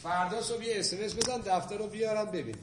فردا صبح یه SMS بزن دفتر رو بیارم ببین.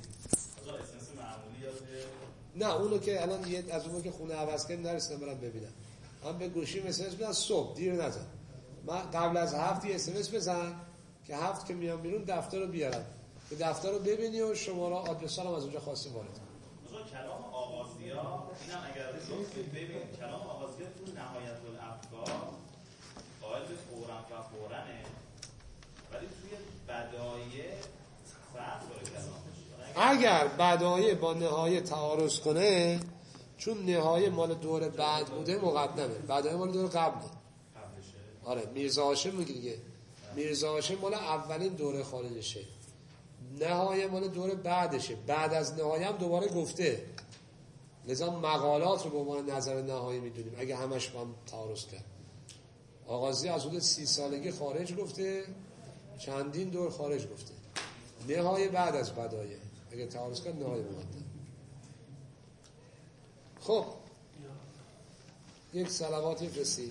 نه اونو که الان یه از اونو که خونه عوض کردیم نرسیدم برم ببینم. من به گوشیم SMS بدم صبح دیر نزن. من قبل از 7 یه SMS بزن که 7 که میام بیرون دفتر رو بیارم. که دفتر رو ببینی و شماره آدرس هم از اونجا خواستی وارد کن. کلام آغازیا اینم اگر ببین کلام آغازیا تو نهایت الافکار قائل به فوراً و فورانه، ولی توی بدایه فرق داره کلامش. اگر بدایه با نهایه تعارض کنه، چون نهایه مال دور بعد بوده مقدمه، بدایه مال دور قبله. آره میرزا هاشم میگه دیگه، میرزا هاشم مال اولین دوره خارجشه، نهایه مال دور بعدشه، بعد از نهایه هم دوباره گفته، لذا مقالات رو به عنوان نظر نهایی میدونیم اگه همش با هم تعارض کرد. آغازی از حدود 30 سالگی خارج گفته، چندین دور خارج گفته، نهایه بعد از بدایه، اگه تعارض کرد نهایه مقدم. خب یک صلواتی فرستید.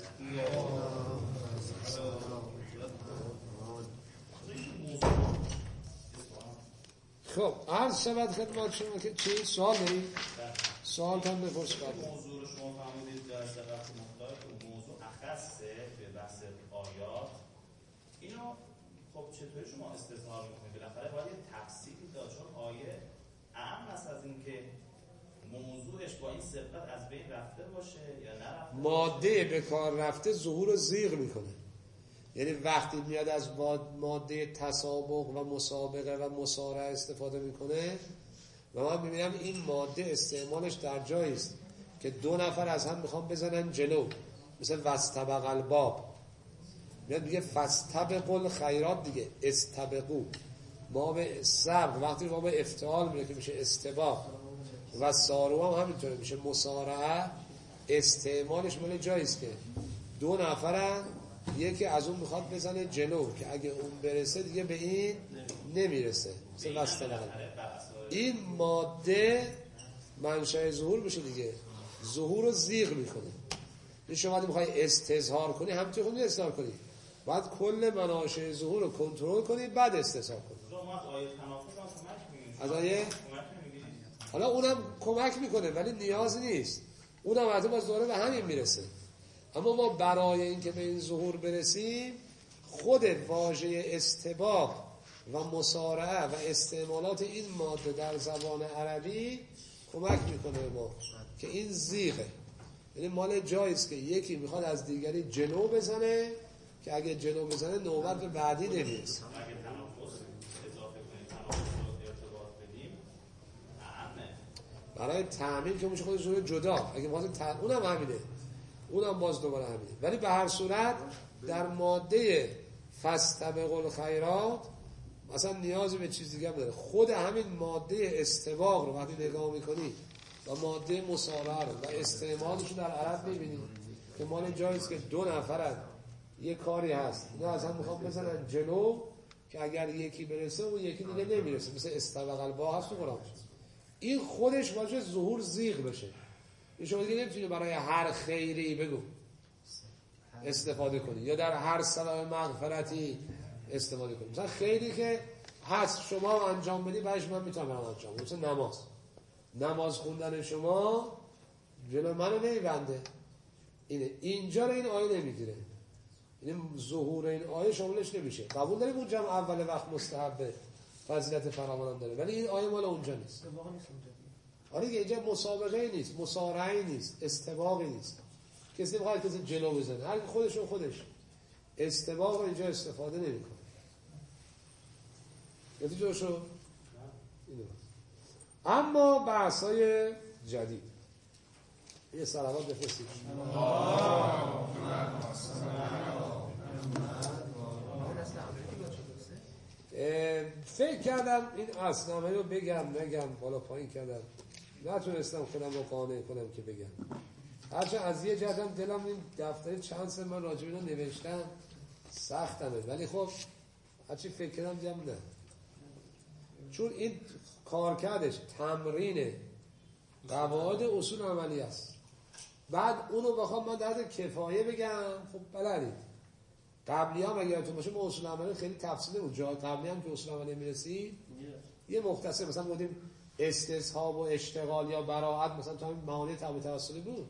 خب عرض شود خدمت شما که چی سوال دارید؟ سوال هم بپرس کنید. موضوع رو شما فهمیدید در سقف مختار که موضوع اخصه به بحث آیات، اینو خب چطوری شما استظهار میکنید؟ بالاخره باید تفصیلی داد، چون آیه اهم است از این که موضوعش با این سبقت از بین رفته باشه یا نرفته. ماده به کار رفته ظهور و زیغ میکنه، یعنی وقتی میاد از ماده تسابق و مسابقه و مسارعه استفاده میکنه و من میبینم این ماده استعمالش در جایی است که دو نفر از هم میخوان بزنن جلو، مثل واستبق الباب، میاد میگه فاستبقوا الخیرات دیگه، استبقوا، ما به سبق وقتی ما به افتعال میره که میشه استباق، و سارو هم همینطوره میشه مسارعه، استعمالش مال جایی است که دو نفرن، یکی از اون میخواد بزنه جلو که اگه اون برسه دیگه به این نمیرسه، مثل واستبق. این ماده منشأ ظهور بشه دیگه، ظهور رو زیغ میکنه. این شما میخوای استظهار کنی همینطور خود استظهار کنی، باید کل مناشأ ظهور رو کنترل کنی بعد استظهار کنی. از آیه حالا اونم کمک میکنه ولی نیاز نیست، اونم حتی باز دوره به همین میرسه. اما ما برای اینکه به این ظهور برسیم خود واژه استباق و مسارعه و استعمالات این ماده در زبان عربی کمک میکنه ما که این زیغه، یعنی مال جاییست که یکی میخواد از دیگری جلو بزنه که اگه جلو بزنه نوبت به بعدی نمیرسه. برای تعمیم که میشه خودش جور جدا، اگه باز اونم همینه، اونم باز دوباره همینه، ولی به هر صورت در ماده فاستبقوا الخیرات مثلا نیازی به چیز دیگه نداره، خود همین ماده استباق رو وقتی نگاه میکنی و ماده مسارعه رو و استعمالش در عرب میبینی که مال جاییست که دو نفرن یه کاری هست، اینا از هم میخوام بزنن جلو که اگر یکی برسه اون یکی دیگه نمیرسه، مثل استبق البا هست تو قرآن. این خودش باشه ظهور زیغ بشه. این شما دیگه نمیتونی برای هر خیری بگو استفاده کنی یا در هر سبب مغفرتی استفاده کنی. مثلا خیلی که هست شما انجام بدی بعدش من میتونم انجام بدم، مثلا نماز خوندن شما جلو منو نمیبنده، اینه اینجا رو این آیه نمیگیره، این ظهور این آیه شاملش نمیشه. قبول داریم اونجا هم اول وقت مستحبه فضیلت فراوان داره، ولی این آیه مال اونجا نیست. آره که اینجا مسابقه نیست، مسارعه نیست، استباقی نیست، کسی بخواد کسی جلو بزنه، هر خودش استباق رو اینجا استفاده نمیکنه. نتیجه شو اما بحث‌های جدید یه صلوات بفرستید. فکر کردم این اسنامه رو بگم بالا پایین کردم، نتونستم خودم رو قانع کنم که بگم، هرچند از یه جهتم دلم این دفتر چند سال من راجع به اینا نوشتم سختمه، ولی خب هرچی فکر کردم دیدم نه، چون این کارکردش تمرین قواعد اصول عملی است. بعد اونو بخوام من در کفایه بگم، خب بلدید قبلی هم اگر تو باشه ما اصول عملی خیلی تفصیلی بود. جای قبلی هم که اصول عملی میرسید یه مختصر مثلا بودیم استصحاب و اشتغال یا براعت مثلا تو همین معانی تبع توسلی بود.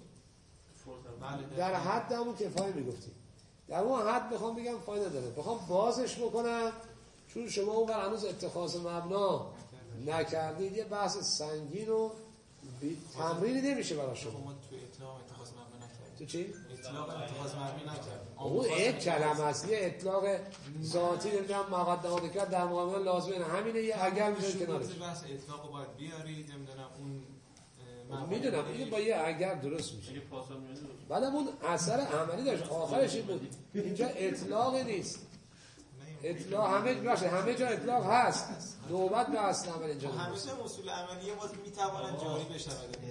در حد همون کفایه میگفتیم. در اون حد میخوام بگم فایده داره. بخوام بازش بکنم چون شما اون هنوز اتخاذ مبنا نکردید، یه بحث سنگین و تمرینی نمیشه برای شما. تو اطلاق اتخاذ مبنا نکردید. تو چی؟ اطلاق اتخاذ مبنا نکردید. اون یک کلمه است، یه اطلاق ذاتی نمیدونم مقدمات کرد در مقابل لازمه، همینه. یه اگر میذارید کنارش بحث اطلاق باید بیارید، نمیدونم اون میدونم این با یه اگر درست میشه. بعدم اون اثر عملی داشت. آخرش این بود اینجا اطلاق نیست، اطلاق همه جا اطلاق هست. نوبت به اصل عمل اینجا همیشه اصول عملیه باز میتواند جاری بشه.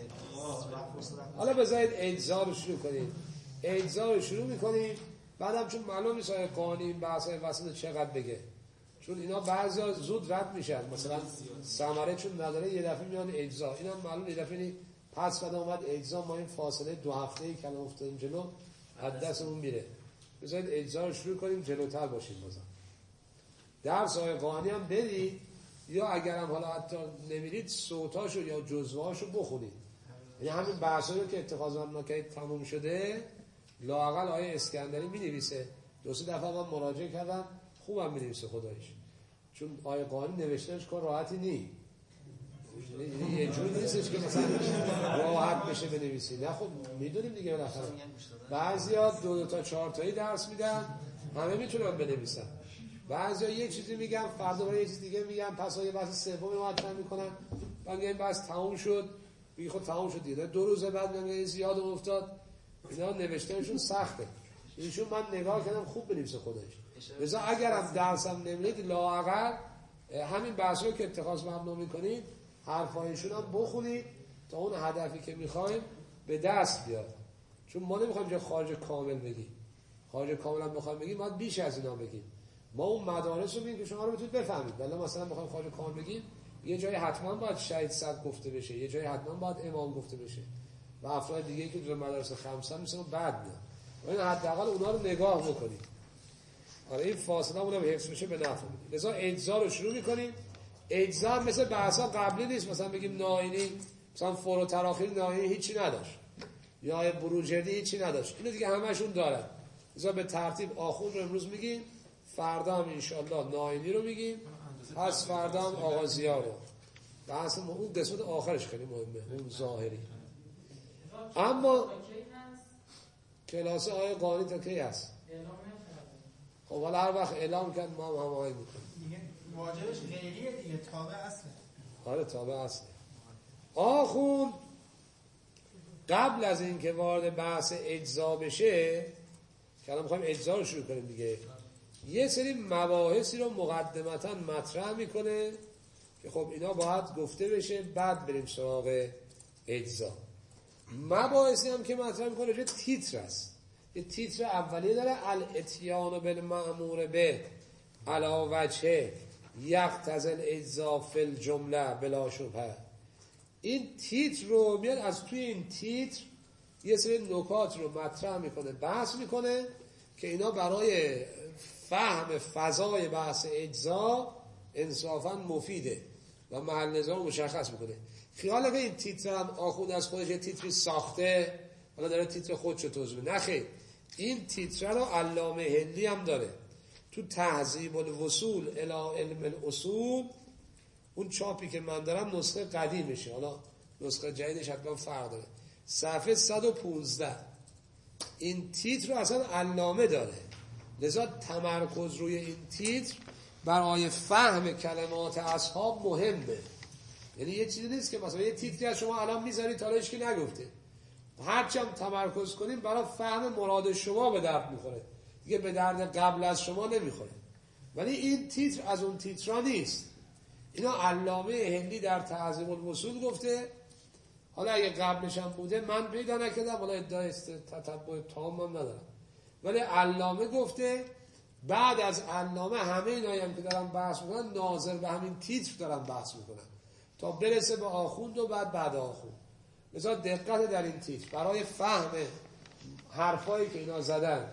حالا بذارید اجزا رو شروع کنیم. اجزا رو شروع میکنیم، بعدم چون معلوم نیست قانونی بحث‌های وسط چقدر بگه، چون اینا بعضیا زود رد میشن. مثلا ثمره چون نداره یه دفعه میاد اجزا، اینا معلوم یه دفعه پس بعد اومد اجزا، ما این فاصله 2 هفته‌ای که الان افتادیم جلو از دستمون میره. بذارید اجزا رو شروع کنیم، جلوتر باشیم. بازم درس‌های قانونی هم بدید، یا اگرم حالا حتی نمیرید صوتاشو یا جزوهاشو بخونید. یعنی همین بحثایی که اتخاذ مبنا تموم شده لااقل آیه اسکندری می‌نویسه. 2-3 دفعه من مراجعه کردم، خوبم می‌نویسه خداییش. چون آیه قانون نوشتنش کار راحتی نیست. یه جوری نیستش که مثلا راحت بشه بنویسی. نه خب میدونیم دیگه بالاخره بعضیا 2 تا 4 تایی درس میدن، همه میتونن بنویسن. بعضیا یک چیزی میگم فردا برای یه چیز دیگه میگم، پس یه بحث سومی مطرح میکنن، بعد این بحث تموم شد، میگه خب تموم شد دیگه. 2 روز بعد میگه زیاد افتاد. اینا نوشتنشون سخته. ایشون من نگاه کردم خوب بنویسه خودش. لذا اگرم درسم نمیدید لااقل همین بحثا که اتخاذ مبنا میکنید حرفایشون هم بخونید تا اون هدفی که میخوایم به دست بیاد. چون ما نمیخوایم جای خارج کامل بگیم. خارج کامل هم بخوایم بگیم باید بیش از اینا بگیم. ما اون مدارس رو میگیم که شما رو بتونید بفهمید. ولی مثلا بخوایم خارج کامل بگیم یه جایی حتما باید شهید صد گفته بشه، یه جایی حتما باید امام گفته بشه و افراد دیگه که در مدارس خمسه مثلا بعد میاد. این حداقل اونا رو نگاه بکنید. آره این فاصله اونم حفظ بشه به نفع میده. لذا اجزا رو شروع میکنیم. اجزا مثل بحثا قبلی نیست. مثلا بگیم ناینی مثلا فور و تراخیر ناینی هیچی نداشت یا بروجردی هیچی نداشت. اینو دیگه همشون دارن. لذا به ترتیب آخون رو امروز میگیم، فردا هم انشالله ناینی رو میگیم، پس فردا هم آغازیا رو. بحث اون قسمت آخرش خیلی مهمه، اون ظاهری. اما کلاس آیه قانی تا کی هست؟ خب حالا هر وقت اعلام کرد ما هم هماهنگ میکنیم دیگه. واجبش غیریه دیگه، تابع اصله. آره تابع اصله. آخوند قبل از اینکه وارد بحث اجزا بشه که الان میخوایم اجزا رو شروع کنیم دیگه، یه سری مباحثی رو مقدمتا مطرح میکنه که خب اینا باید گفته بشه، بعد بریم سراغ اجزا. مباحثی هم که مطرح میکنه یه تیتر است. یه تیتر اولیه داره، الاتیان بالمأمور به علی وجه یقتضی الاجزا فی الجمله بلا شبهه. این تیتر رو میاد از توی این تیتر یه سری نکات رو مطرح میکنه، بحث میکنه که اینا برای فهم فضای بحث اجزا انصافا مفیده و محل نظام مشخص میکنه. خیال که این تیتر هم آخوند از خودش یه تیتری ساخته حالا داره تیتر خودشو توضیح میده. نخیر، این تیتر رو علامه هندی هم داره تو تهذیب الوصول الی علم الاصول. اون چاپی که من دارم نسخه قدیمشه، حالا نسخه جدیدش حتما فرق داره. صفحه 115 این تیتر رو اصلا علامه داره. لذا تمرکز روی این تیتر برای فهم کلمات اصحاب مهمه. یعنی یه چیزی نیست که مثلا یه تیتری از شما الان میذارید تا هیچ کی نگفته، هرچی هم تمرکز کنیم برای فهم مراد شما به درد میخوره دیگه، به درد قبل از شما نمیخوره. ولی این تیتر از اون تیترها نیست. اینا علامه هندی در تهذیب الوصول گفته. حالا اگه قبلش هم بوده من پیدا نکردم، حالا ادعای تتبع تام هم ندارم، ولی علامه گفته. بعد از علامه همه اینایی هم که دارن بحث میکنن ناظر به همین تیتر دارن بحث میکنن تا برسه به آخوند و بعد آخوند. لذا دقت در این تیتر برای فهم حرفایی که اینا زدن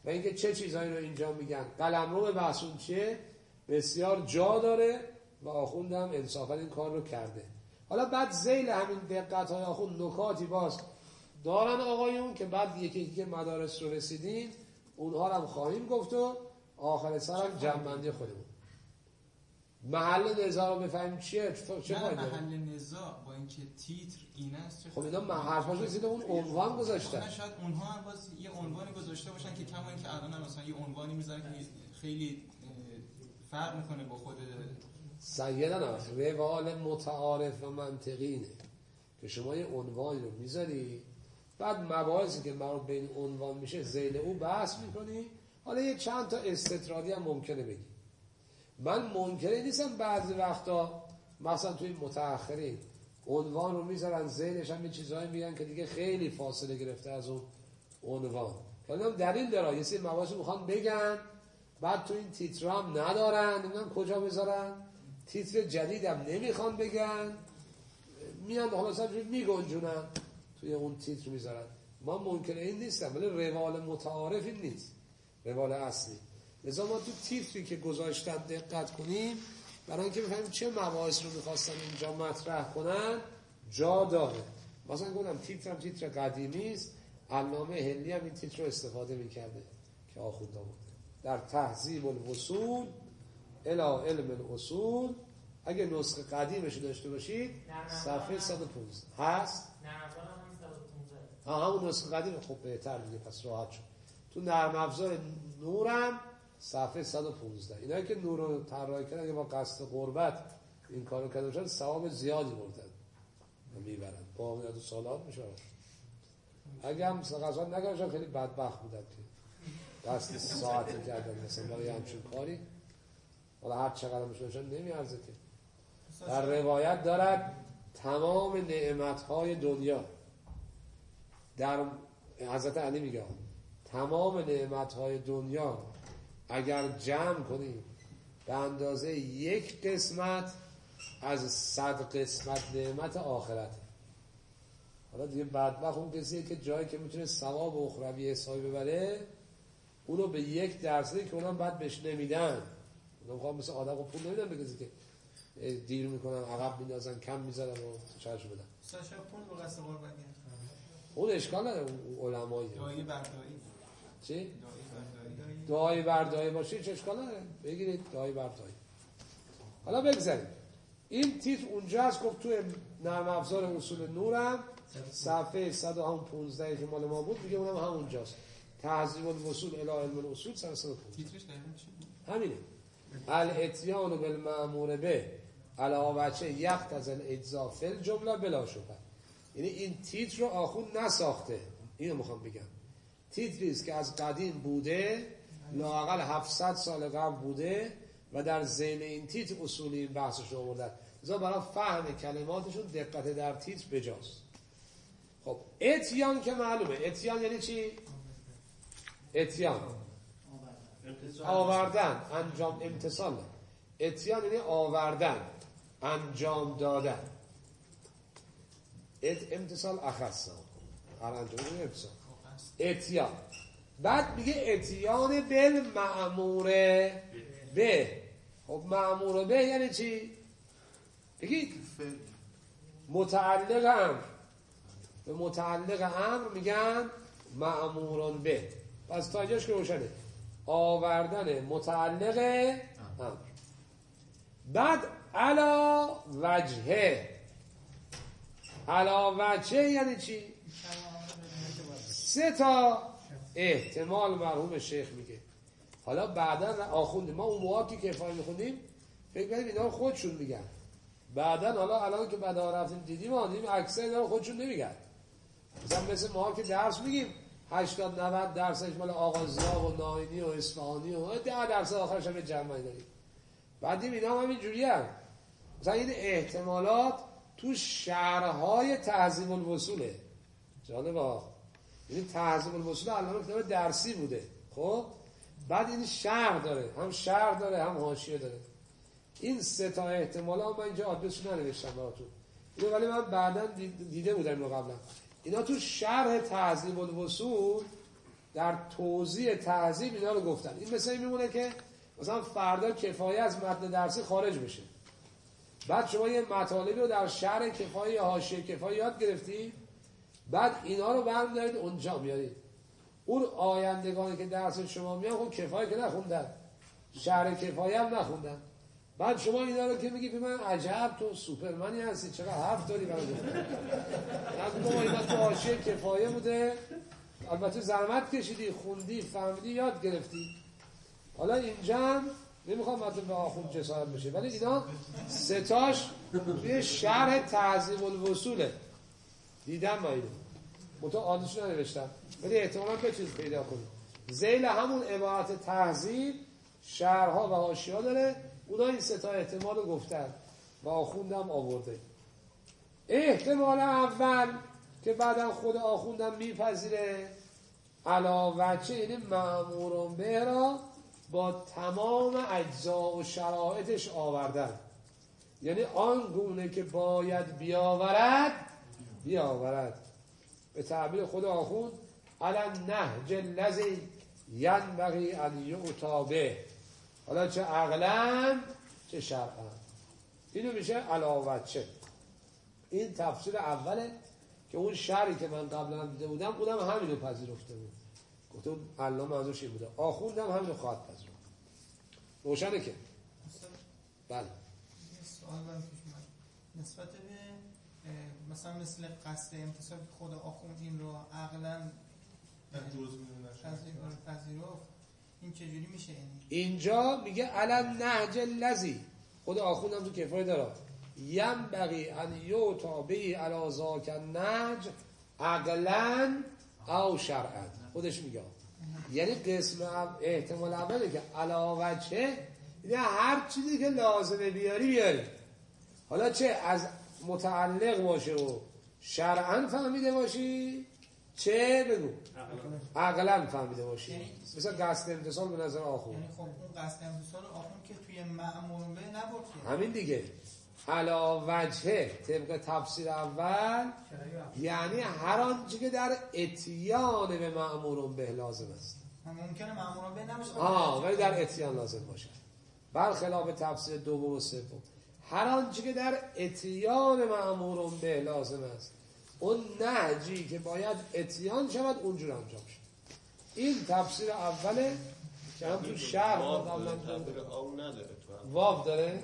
و اینکه چه چیزایی رو اینجا میگن. قلمرو بحثون چیه؟ بسیار جا داره و آخوندم انصافا این کار رو کرده. حالا بعد ذیل همین دقت‌های آخوند نکاتی باز دارن آقایون که بعد یکی که مدارس رو رسیدیم اونها رو هم خواهیم گفت و آخر سرم جمع‌بندی خودمون. محل نزاع رو بفهمیم چیه؟ چه فایده؟ محل نزاع با اینکه تیتر این است. خب اینا حرفاش رسیده اون عنوان گذاشتن. شاید اونها هم باز یه عنوانی گذاشته باشن که کما اینکه الان مثلا یه عنوانی میذارن که خیلی فرق میکنه با خود سیدنا روال متعارف و منطقینه که شما یه عنوانی رو میذاری بعد مباحثی که مربوط به این عنوان میشه ذیل او بحث میکنی. حالا یه چند تا استطرادی هم ممکنه بگی. من منکری نیستم بعضی وقتا مثلا توی متأخرین عنوان رو میذارن ذیلش هم یه چیزایی میگن که دیگه خیلی فاصله گرفته از اون عنوان. حالا دلیل داره یه سری مباحث رو میخوان بگن بعد تو این تیتر هم ندارن نمیدونم کجا بذارن، تیتر جدید هم نمیخوان بگن، میان حالا میگنجونن توی اون تیتر میذارن. ما منکر این نیستم ولی روال متعارف این نیست، روال اصلی. لذا ما تو تیتری که گذاشتن دقت کنیم برای اینکه بفهمیم چه مباحث رو میخواستن اینجا مطرح کنن جا داره. مثلا گفتم تیترم تیتر قدیمی است، علامه هندی هم این تیتر رو استفاده میکرده که آخونده بود در تهذیب الوصول الی علم الاصول. اگه نسخه قدیمش داشته باشید صفحه 115 هست. همون نسخه قدیم. خب بهتر دیگه پس راحت شد. تو نرم افزار نورم صفحه 115 اینایی که نور رو طراحی کردن با قصد قربت این کارو کردن باشن ثواب زیادی بردن و میبرن با میاد و سالات میشه. اگه هم قضا نگرشن خیلی بدبخت بودن که قصد ساعت کردن مثلا برای همچین کاری. حالا هر چقدر میشونشن نمیارزه که. در روایت دارد تمام نعمتهای دنیا در حضرت علی میگه تمام نعمتهای دنیا اگر جمع کنیم به اندازه یک قسمت از 100 قسمت نعمت آخرت. حالا دیگه بدبخت اون کسیه که جایی که میتونه ثواب اخروی حسابی ببره اونو به 1% که اونم بعد بهش نمیدن. اونا میخوام مثل آدم پول نمیدن به کسی که دیر میکنن عقب میندازن کم میذارن و چارش بدن. ساشا پول رو قصد قربانی اون اشکال نداره. اون علمایی دایی بردایی. چی؟ دایی بردایی باشه چه اشکال نداره. بگیرید دایی بردایی. حالا بگذاریم این تیتر اونجا هست. گفت توی نرم افزار اصول نورم صفحه 115 که مال ما بود دیگه اونم همونجاست. تهذیب الوصول الی علم الاصول 115. تیترش دقیقاً چی بود؟ همینه. الاتیان بالمأمور به علی وجه یقتضی الاجزاء فی الجمله بلا شبهه. یعنی این تیتر رو آخوند نساخته. اینو میخوام بگم. تیتری است که از قدیم بوده، لااقل 700 سال قبل بوده و در ذیل این تیتر اصولی این بحثش رو آوردن. لذا برای فهم کلماتشون دقت در تیتر بجاست. خب اتیان که معلومه. اتیان یعنی چی؟ اتیان آوردن، انجام، امتصال. اتیان یعنی آوردن، انجام دادن. امتصال اخصا هر انجام یعنی امتصال. اتیان. بعد میگه اتیان بالمأمور به. خب مأمور به یعنی چی؟ بگید متعلق امر. به متعلق امر میگن مأموران به. پس تا اینجاش که روشنه. آوردن متعلق امر. بعد علا وجهه. علا وجهه یعنی چی؟ 3 تا احتمال مرحوم شیخ میگه. حالا بعدا آخوندیم ما اون موقعی که کفایه میخوندیم فکر کنیم اینا خودشون میگن. بعدا حالا الان که بعدا رفتیم دیدیم اکثر اینا خودشون نمیگن. مثل ما که درس میگیم 80-90 درصدش مال آغازیا و ناینی و اصفهانی و 10% آخرش هم جمعی داریم. بعدیم اینا هم اینجوری هم مثلا این احتمالات تو شرحهای تهذیب الوصوله. جالبه. یعنی تهذیب الوصول الان کتاب درسی بوده. خب بعد این شرح داره، هم شرح داره هم حاشیه داره. این 3 تا احتمال ها من اینجا آدرسش ننوشتم براتون اینو، ولی من بعدا دیده بودم اینو قبلا. اینا تو شرح تهذیب الوصول در توضیح تهذیب اینا رو گفتن. این مثلا میمونه که مثلا فردا کفایه از متن درسی خارج بشه، بعد شما یه مطالبی رو در شرح کفایه یا حاشیه کفایه یاد گرفتی، بعد اینا رو برمی‌دارید اونجا میارید. اون آیندگانی که درس شما میان خب کفایه که نخوندن، شرح کفایه هم نخوندن، بعد شما اینا رو که میگی به من عجب تو سوپرمنی هستی چقدر حرف داری برای گفتن. ما اینا تو حاشیه کفایه بوده، البته زحمت کشیدی، خوندی، فهمیدی، یاد گرفتی. حالا اینجا هم نمیخوام مثلا به آخوند جسارت بشه، ولی اینا ستاش توی شرح تهذیب الوصوله. دیدم ما اینو منطقه آدرسش ننوشتم، ولی احتمالا بتونید پیدا کنید. ذیل همون عبارت تهذیب شرحها و حاشیه‌ها داره، اونا این ستا احتمال رو گفتن و آخوندم آورده. احتمال اول که بعدا خود آخوندم میپذیره، علاوه این مأمورون به را با تمام اجزا و شرایطش آوردن، یعنی آن گونه که باید بیاورد. به تعبیر خود آخوند علی نهج الذی ینبغی ان یؤتی به، حالا چه عقلا چه شرعا. اینو میشه علاوه چه. این تفسیر اوله که اون شرعی که من قبلا دیده بودم اونم همینو پذیرفته بود، گفتم الله منظورش این بوده، آخوندم همینو خواهد پذیرفت. روشنه که بله. سوال من پیش اومد نسبت به مثلا مثل قصد امتصاص خود آخوند این رو عقلا پذیرفت، این چجوری میشه؟ اینجا میگه علی نهج الذی، خود آخوندم تو کفایه داره، ینبغی ان یؤتی به علی ذاک النهج عقلا او شرعا. خودش میگه یعنی قسم احتمال اوله که علاوه چه، یعنی هر چیزی که لازمه بیاری. حالا چه از متعلق باشه و شرعا فهمیده باشی، چه بگو عقلا فهمیده باشی، مثل قصد امتصال به نظر آخوند. یعنی خب اون قصد امتصال آخوند که توی مأمورون به نبرد، همین دیگه علاوه طبق تفسیر اول یعنی هر آنچه که در اتیان به مأمورون به لازم است. ممکنه مأمورون به نباشه ولی در اتیان لازم باشه، برخلاف تفسیر دوم و سوم. هر آنچه که در اتیان مأمورون به لازم است، اون نهجی که باید اتیان شود اونجور انجام شد. این تفسیر اوله که هم تو شرح واو داره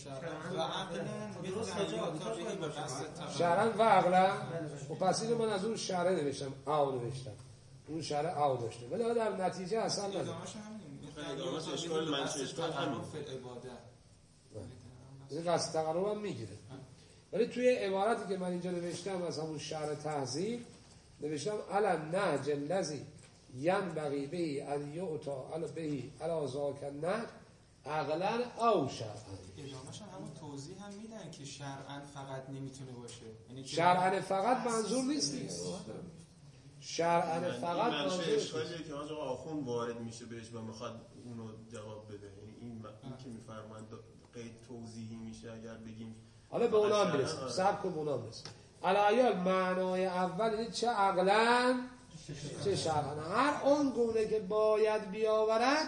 شرعاً و عقلاً. و پس اینو من از اون شرع نوشتم، اون شرع او داشته، ولی در نتیجه اصلا نداره. ادامهش اشکال منشه، اشکال همین این قصد تقرب هم میگیره. ولی توی عبارتی که من اینجا نوشتم از همون شرع تهذیب نوشتم علی نهج الذی ینبغی به ان یؤتی به علی ذاک النهج عقلا او شرعا. ادامهش همون توضیح هم میدن که شرعا فقط نمیتونه باشه، یعنی شرعا فقط منظور نیست. شرعا فقط منظور اشکالیه که آقا آخوند وارد میشه بهش و میخواد اونو جواب بده، یعنی این که میفرمایند قید توضیحی میشه اگر بگیم. حالا به اونا میرسیم، صبر کن به اونا میرسیم. علیال معنای اول اینه چه عقلاً چه شرعاً، هر اون گونه که باید بیاورد.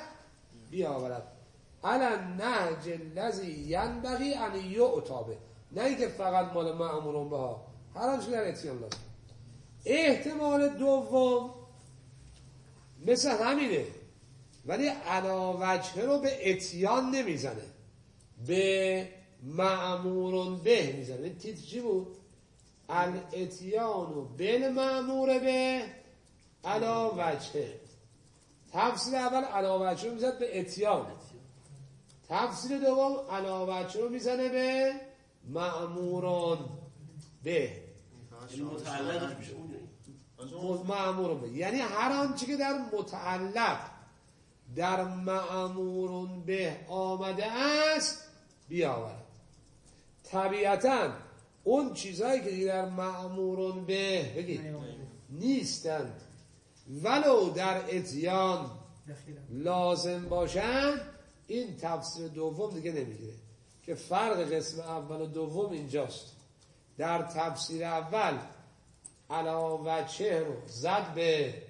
علی نهج الذی ینبغی ان یؤتی به، نه اینکه فقط مال مأمورون به ها، هر آنچه در اتیان لازم. احتمال دوم مثل همینه، ولی علاوه رو به اتیان نمیزنه، به مأمورون به میزنه. تیتر چی بود؟ الاتیان بالمأمور به علاوه. تفسیر اول علاوه رو میزد به اتیان، تفسیر دوم علاوه رو میزنه به مأمورون به، متعلقش میشه مأمورون به، یعنی هر آنچه که در متعلق در مأمورون به آمده است بیاورد. طبیعتاً اون چیزهایی که در مأمورون به بگید نیستند ولو در اتیان لازم باشند، این تفسیر دوم دیگه نمیگیره که فرق قسم اول و دوم اینجاست. در تفسیر اول علاوه رو زد به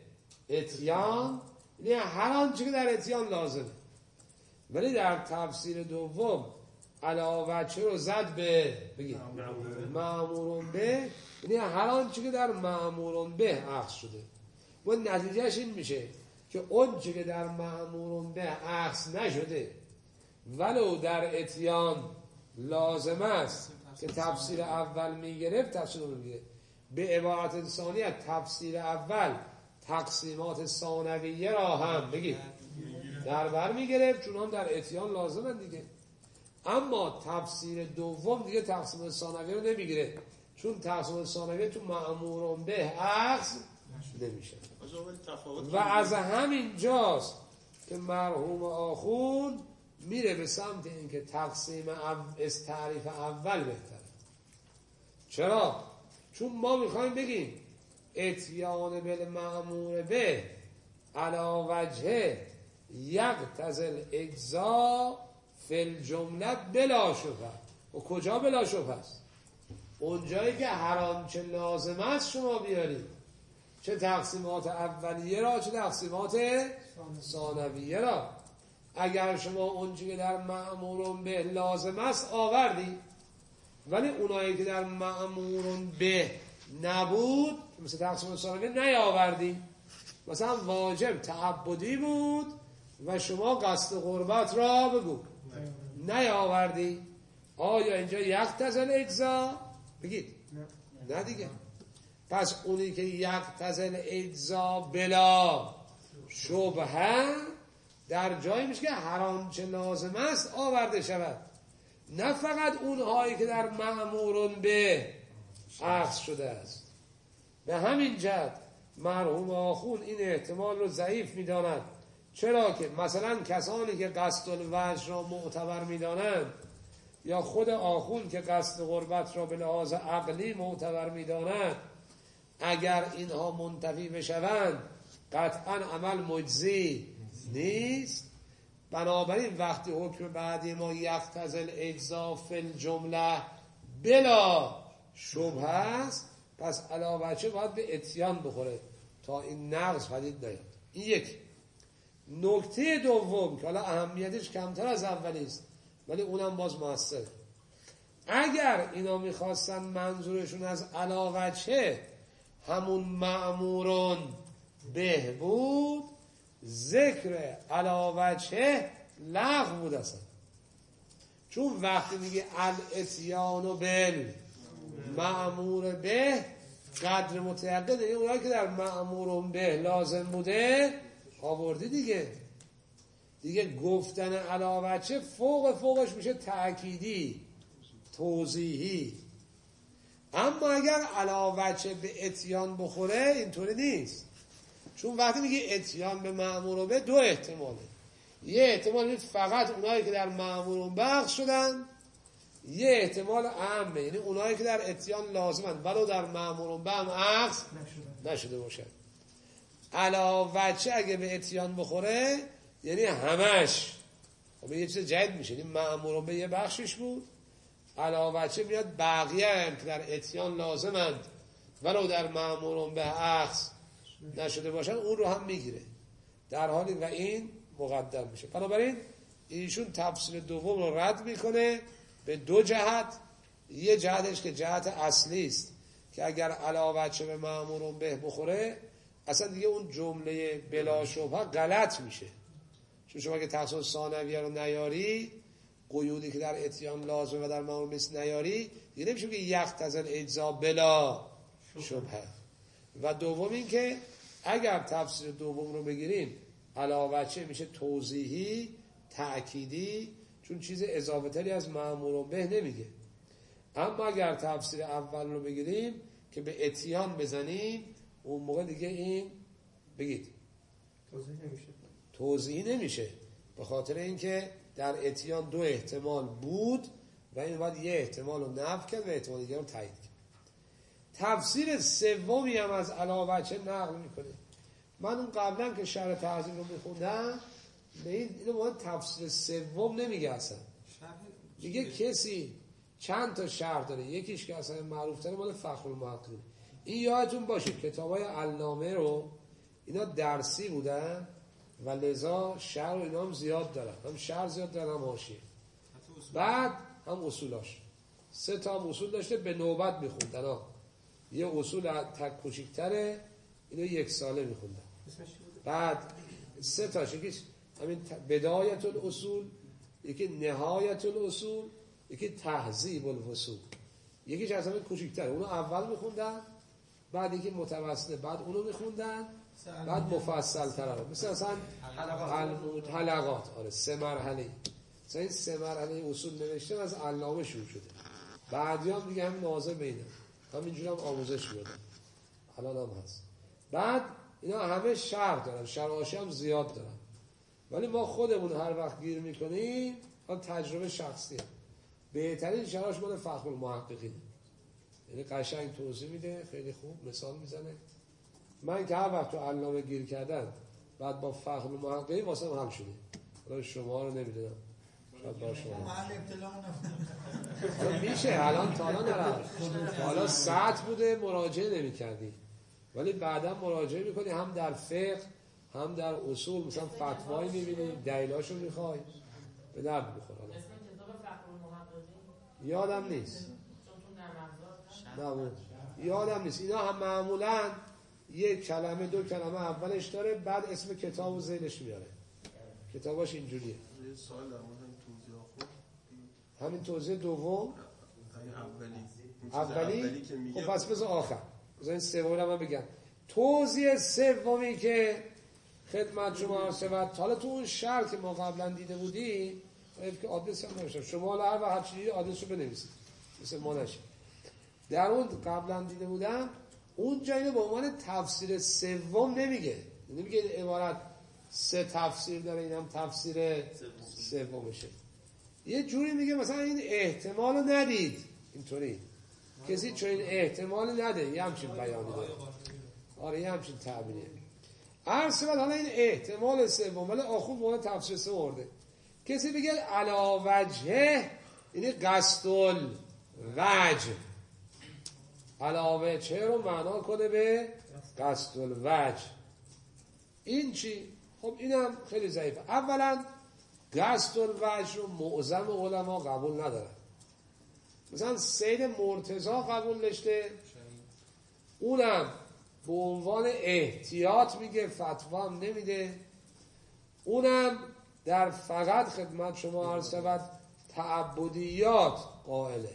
اتیان یعنی هر آنچه که در اتیان لازمه. ولی در تفسیر دوم علاوه رو زد به بگید مأمورون به، یعنی هر آنچه که در مأمورون به اخذ شده و نتیجهش این میشه که اون چه که در مأمورون به اخذ نشده ولو در اتیان لازم است که تفسیر اول میگرفت تفسیر دوم میگیره. به عبارت ثانیه تفسیر اول تقسیمات ثانویه را هم بگید در بر میگرفت چون هم در اتیان لازمن دیگه. اما تفسیر دوم دیگه تقسیمات ثانویه رو نمیگیره چون تقسیمات ثانویه تو مأمورون به اخذ نمیشه. و از همین جاست که مرحوم آخوند میره به سمت اینکه تقسیم از تعریف اول بهتره. چرا؟ چون ما میخوایم بگیم اتیان بالمأمور به علی وجه یقتضی الاجزاء فی الجمله بلا شبهه. و کجا بلا شبهه است؟ اونجایی که هر آنچه لازم است شما بیارید، چه تقسیمات اولیه را چه تقسیمات ثانویه را. اگر شما اونچه که در مأمورون به لازم است آوردی، ولی اونایی که در مأمورون به نبود مثل تقسیمات ثانویه نیاوردی، مثلا واجب تعبدی بود و شما قصد قربت را بگو نیاوردی، آیا اینجا یقتضی الاجزاء؟ بگید نه دیگه. پس اونی که یقتضی الاجزاء بلا شبهه در جایی میشه که هر آنچه لازم است آورده شود، نه فقط اونهایی که در مأمورون به اخذ شده است. به همین جهت مرحوم آخوند این احتمال رو ضعیف میداند. چرا که مثلا کسانی که قصد الوجه را معتبر میدانند یا خود آخوند که قصد قربت را به لحاظ عقلی معتبر میدانند، اگر اینها منتفی بشوند قطعا عمل مجزی نیست. بنابراین وقتی حکم بعدی ما یقتضی الاجزاء فی الجمله بلا شبهه است، پس علاوه چه باید به اتیان بخوره تا این نقض پدید نیاد. این یک. نکته دوم که حالا اهمیتش کمتر از اولی است ولی اونم باز موثره. اگر اینا میخواستن منظورشون از علاوه چه همون مأمورون به بود، ذکر علاوه چه لغو بود اصلا. چون وقتی میگه الاتیان و بل مأمور به قدر متعدد، یعنی اونایی که در مأمورون به لازم بوده آوردی دیگه گفتن علاوه چه فوقش میشه تأکیدی توضیحی. اما اگر علاوه چه به اتیان بخوره اینطوری نیست. چون وقتی میگه اتیان به مأمور به دو احتماله. یه احتمال فقط اونایی که در مأمورون بخش شدن، یه احتمال عامه یعنی اونایی که در اتیان لازمن ولو در مأمورون به هم اخذ نشده باشن. علاوه چه اگه به اتیان بخوره یعنی همش خب یه چیز جدید میشه. یعنی مأمورون به یه بخشش بود، علاوه چه میاد بقیه هم که در اتیان لازمند ولو در مأمورون به اخذ نشده باشن اون رو هم میگیره در حالی و این مقدم میشه. بنابراین ایشون تفسیر دوم رو رد میکنه به دو جهت. یه جهتش که جهت اصلی است که اگر علاوه چه به مأمورون به بخوره اصلا دیگه اون جمله بلا شبهه غلط میشه. چون شما که تقسیم ثانویه رو نیاری، قیودی که در اتیان لازم و در مأمورون به نیاری، دیگه نمیشه که یقتضی الاجزاء بلا شبهه. و دوم این که اگر تفسیر دوم رو بگیریم علاوه چه میشه توضیحی تأکیدی، چون چیز اضافه تری از مأمورون به نمیگه. اما اگر تفسیر اول رو بگیریم که به اتیان بزنیم اون موقع دیگه این بگید توضیحی نمیشه، به خاطر اینکه در اتیان دو احتمال بود و این باید یه احتمال رو نفی کرد و احتمال دیگه رو تایید کرد. تفسیر سومی هم از علاوه چه نقل میکنه. من اون قبلا که شرح تعظیم رو میخوندم به اینو باید تفسیر سوم نمیگه اصلا. میگه کسی چند تا شرح داره، یکیش که اصلا معروف تره مال فخرالمحققین. این یادتون باشه کتابای علامه رو اینا درسی بودن و لذا شعر و اینا هم زیاد دارن، هم شعر زیاد دارن هم حاشیه. بعد هم اصولاش 3 تا هم اصول داشته، به نوبت میخوندن. یه اصول تک کوچیک‌تره، اینو 1 ساله میخوندن. بعد 3 تاش، یکیش همین بدایت الاصول، یکی نهایت الاصول، یکی تهذیب الوصول. یکیش از همین کوچیک‌تره، اونو اول میخوندن، بعد یکی متوسط، بعد اونو میخوندن، بعد مفصل تر رو، مثل اصلا حلقات. آره 3 مرحله. مثلا این 3 مرحله اصول نوشته از علامه شروع شده، بعدی هم دیگه هم ناظر بینه، همینجور هم آموزش میده، الان هم هست. بعد اینا همه شرح دارن، شرحاشی هم زیاد دارن، ولی ما خودمون هر وقت گیر میکنیم آن تجربه شخصیه. بهترین شرحش مال فخر المحققینه، یعنی قشنگ توضیح میده، خیلی خوب مثال میزنه. من که هر وقت تو علامه گیر کردم بعد با فخر المحققین واسه هم شده. حالا شما رو نمیدونم، شاید با شما محل ابتلا میشه. الان تا الان نرم، حالا ساعت بوده مراجعه نمی کردی، ولی بعدا مراجعه میکنی، هم در فقه هم در اصول، مثلا فتوایی میبینی دلیلاشو میخوای، به درد میخوره. اسم کتاب فخر المحققین یادم نیست، چون تو نرم افزار یادم نیست. اینا هم معمولا 1 کلمه 2 کلمه اولش داره، بعد اسم کتاب و زیلش میاره. کتاباش اینجوریه. یه سوال در مورد توضیح خود، همین توضیح دوم اولی که میگه، خب پس بذار آخر، بذار این سومی رو من بگم. توضیح سومی که خدمت شما عرض شود، حالا تو اون شرح که ما قبلا دیده بودیم، که آدرس هم نوشتم، شما حالا هر وقت چیزی آدرس رو بنویسید مثل ما نشه. در اون قبلا دیده بودم اونجا اینو به عنوان تفسیر سوم نمیگه، نمیگه عبارت 3 تفسیر داره، اینم تفسیر سومشه. یه جوری میگه مثلا این احتمال رو ندید، اینطوری کسی چون این احتمال نده، یه همچین بیانی داره. آره یه همچین تعبیریه. عرض شد حالا این احتمال سوم، ولی آخوند مورد تفسیر سوم ورده. کسی بگه علا وجهه، یعنی قصد الوجه، علا وجهه رو معنا کنه به قصد الوجه. این چی؟ خب اینم خیلی ضعیفه. اولا قصد الوجه رو معظم علما قبول ندارن. مثلا سید مرتضی قبول داشته، اونم به عنوان احتیاط میگه، فتوا هم نمیده. اونم در فقط خدمت شما عرض شود تعبدیات قائله.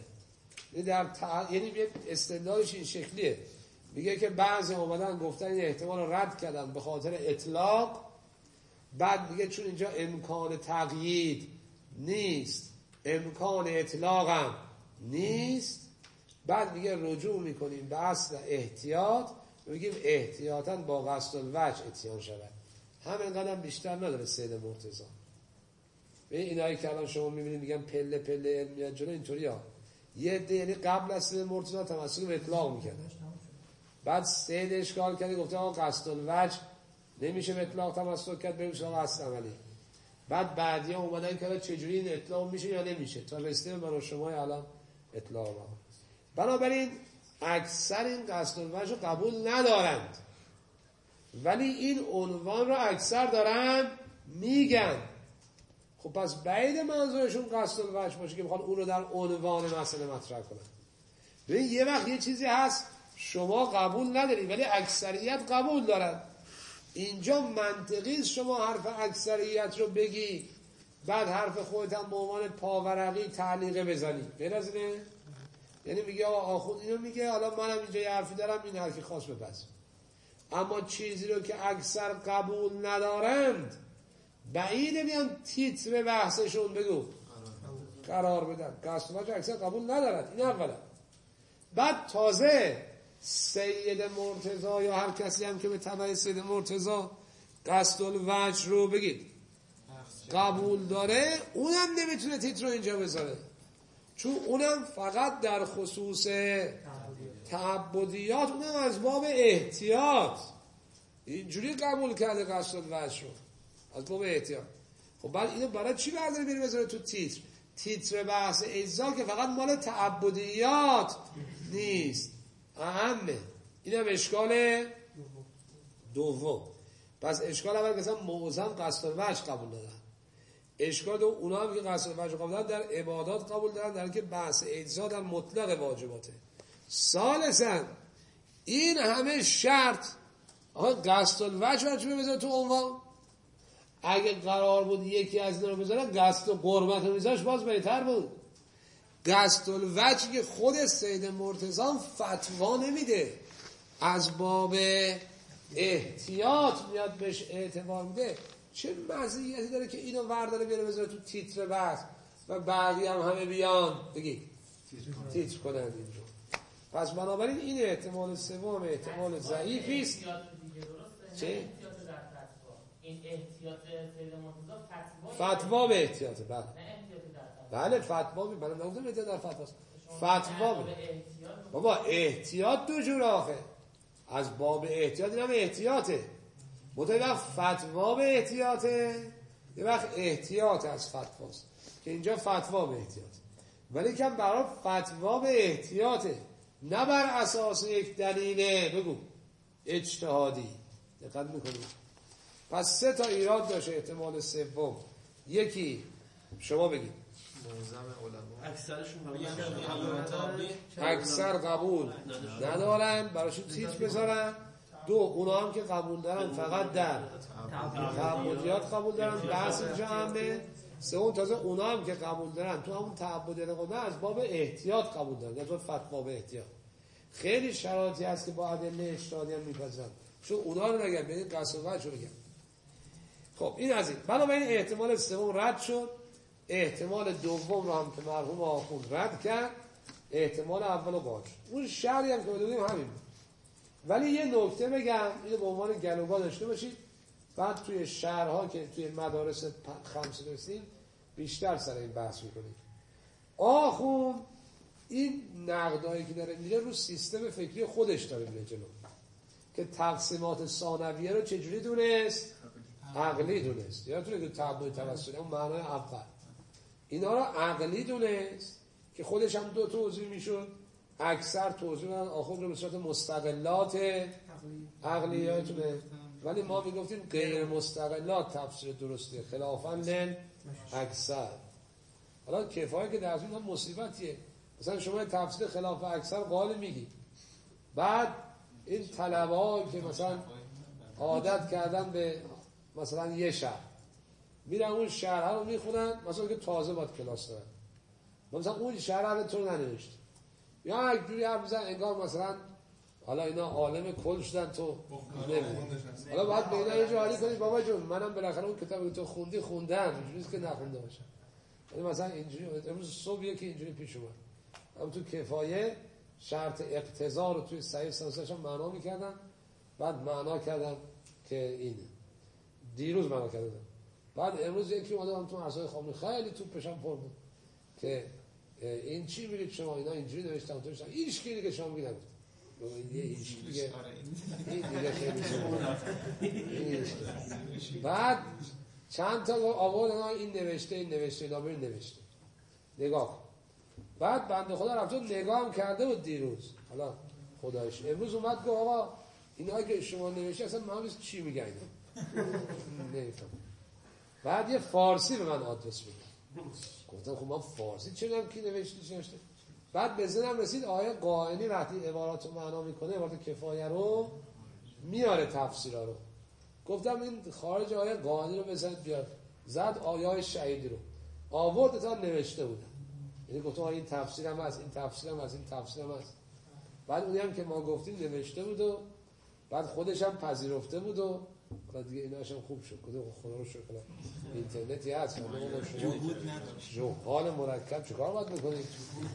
یعنی استدلالش این شکلیه، میگه که بعضی اومدن گفتن این احتمال رو رد کردن به خاطر اطلاق، بعد میگه چون اینجا امکان تقیید نیست، امکان اطلاق هم نیست، بعد میگه رجوع میکنیم به اصل احتیاط، میگیم احتیاطاً با قصد الوجه اتیان شود. همین قدم بیشتر نداره سید مرتضی. به اینایی که الان شما میبینید میگن پله پله علم میاد جلو، اینطوری ها. یه عده یعنی قبل از سید مرتضی تمسک به اطلاق میکنه، بعد سید اشکال کرده گفته آقا قصد الوجه نمیشه به اطلاق تمسک کرد، بریم سراغ اصل عملی. بعد بعدیا اومدن که چجوری این اطلاق میشه یا نمیشه، تا رسیدیم برای شما الان اطلاق ها. بنابراین اکثر این قصد الوجه رو قبول ندارند، ولی این عنوان رو اکثر دارن میگن. خب پس بعید منظورشون قصد الوجه باشه که بخوان اون رو در عنوان مسئله مطرح کنن. ببین یه وقت یه چیزی هست شما قبول نداری ولی اکثریت قبول دارن. اینجا منطقی شما حرف اکثریت رو بگی بعد حرف خودت هم به عنوان پاورقی تعلیقه بزنی، غیر از اینه؟ یعنی میگه آخوند اینو میگه، حالا منم اینجا یه حرفی دارم، این هر کی خواست بپذیر. اما چیزی رو که اکثر قبول ندارند بعیده بیان تیتر بحثشون بگو قرار بدن. قصد الوجه اکثر قبول ندارند، این اولا. بعد تازه سید مرتضی یا هر کسی هم که به تبع سید مرتضی قصد الوجه رو بگید قبول داره، اونم نمیتونه تیتر رو اینجا بذاره، چون اونم فقط در خصوص تعبدیات، اونم از باب احتیاط اینجوری قبول کرده قصد الوجه رو، از باب احتیاط. خب بعد اینو برای چی برداری بری بذاره تو تیتر؟ تیتر بحث اجزا که فقط مال تعبدیات نیست، اهمه. اینم اشکال دوم. پس اشکال اول که مثلا معظم قصد الوجه قبول دارن. اشکال دو اونا هم که قصد الوجه قبول دارن در عبادات قبول دارن، در که بحث اجزا در مطلق واجباته. ثالثاً این همه شرط آقا قصد الوجه رو چه بذاره تو عنوان؟ اگه قرار بود یکی از اینا رو بذاره قصد و قربت رو بذارش باز بهتر بود. قصد الوجه که خود سید مرتضی فتوا نمیده، از باب احتیاط میاد بهش اعتبار میده. چه مزیتی داره که اینو ورداره بیاره بذاره تو تیتر بحث و بقیه هم همه بیان بگی تیتر کنن این رو. پس بنابراین این احتمال سوم احتمال ضعیفی است. چه؟ این احتیاط سید مرتضی فتوا به احتیاط. بله فتوا به من نگفتم احتیاط در فتواست. فتوا به بابا احتیاط دو جور آخه، از باب احتیاط اینم احتیاطه، یه وقت فتوا به احتیاطه، یه وقت احتیاط از فتواست که اینجا فتوا به احتیاط، ولی که برای فتوا به احتیاطه، نه بر اساس یک دلیل بگو اجتهادی. دقت میکنید؟ پس 3 تا ایراد داشته احتمال سوم. یکی شما بگید اکثر قبول ندارن براشون تیتر بذارن. 2 اونا هم که قبول دارن فقط در تعبدیات قبول دارن، بحث اینجا همه. 3 تازه اونا هم که قبول دارن تو همون تعبدیات قبول از باب احتیاط قبول دارن، یا تو فتوا به احتیاط. خیلی شرایطی هست که با ادله اجتهادی هم میپذیرن، چون اونا رو نگم ببین قصد الوجه رو بگم. خب این از این. بنابراین احتمال سوم رد شد، احتمال دوم رو هم که مرحوم آخوند رد کرد، احتمال اول رو قاطع. اون شرعی هم که بودیم همین بود. ولی یه نکته بگم اینو به عنوان گلوگاه داشته باشید، بعد توی شهرها که توی مدارس خمسه رسیم بیشتر سر این بحث میکنیم. آخوند این نقدایی که داره میره رو سیستم فکری خودش داره میره جلو، که تقسیمات ثانویه رو چجوری دونست؟ عقلی دونست. یادتونه که تعبد توسلی اون معنای اول اینا رو عقلی دونست که خودش هم 2 توضیح میشد. اکثر توضیح میدن آخوند رو به صورت مستقلات عقلیاتونه، ولی ما میگفتیم غیر مستقلات تفسیر درسته خلافاً لل اکثر. حالا کفایه که در این هم مصیبتیه، مثلا شما تفسیر خلاف اکثر قال میگی، بعد این طلبه‌ها که مثلا عادت کردن به مثلا یه شهر میرن اون شهرها رو میخونن، مثلا که تازه باید کلاس دارن، مثلا اون شهر رو تو ننوشت یا یک جوری حرف بزن انگار مثلا حالا اینا عالم کل شدن تو نمیدونی. حالا باید به اینا یه جوری کنید بابا جون منم بالاخره اون کتابی تو خوندم، اینجوریه که نخونده باشم. ولی مثلا اینجوری امروز صبح یکی اینجوری پیش اومد، اما تو کفایه شرط اقتضا رو توی صحیح سنسشون معنا میکردن، بعد معنا کردن که اینه، دیروز معنا کردن، بعد امروز یکی اومده هم تو عصای خامنه‌ای خیلی توپشم پر بود که این چی میگید شما، اینا اینجوری نوشتن تو نوشتن، هیچ کی دیگه شما میگید هیچ دیگه این دیگه خیلی بعد چند تا آورد این نوشته این نوشته اینا نوشته نگاه. بعد بنده خدا رفت نگاه هم کرده بود دیروز، حالا خدایش امروز اومد گفت آقا اینا که شما نوشته اصلا من چی میگن نمیفهم. بعد یه فارسی به من آدرس میگه، گفتم خب من فارسی چه میدونم کی نوشته. بعد به ذهنم رسید آیه قائنی وقتی عبارات رو معنا میکنه عبارت کفایه رو میاره تفسیرها رو، گفتم این خارج آیه قائنی رو بزنید بیاد، زد آیه شهیدی رو آورد تا نوشته بودن، یعنی گفتم این تفسیرم هست این تفسیرم هست این تفسیرم هست. بعد اونی هم که ما گفتیم نوشته بود و بعد خودش هم پذیرفته بود و بعد دیگه ایناش هم خوب شد. گفتم خدا رو شکر اینترنتی هست، شما حال مرکب چیکار باید بکنید؟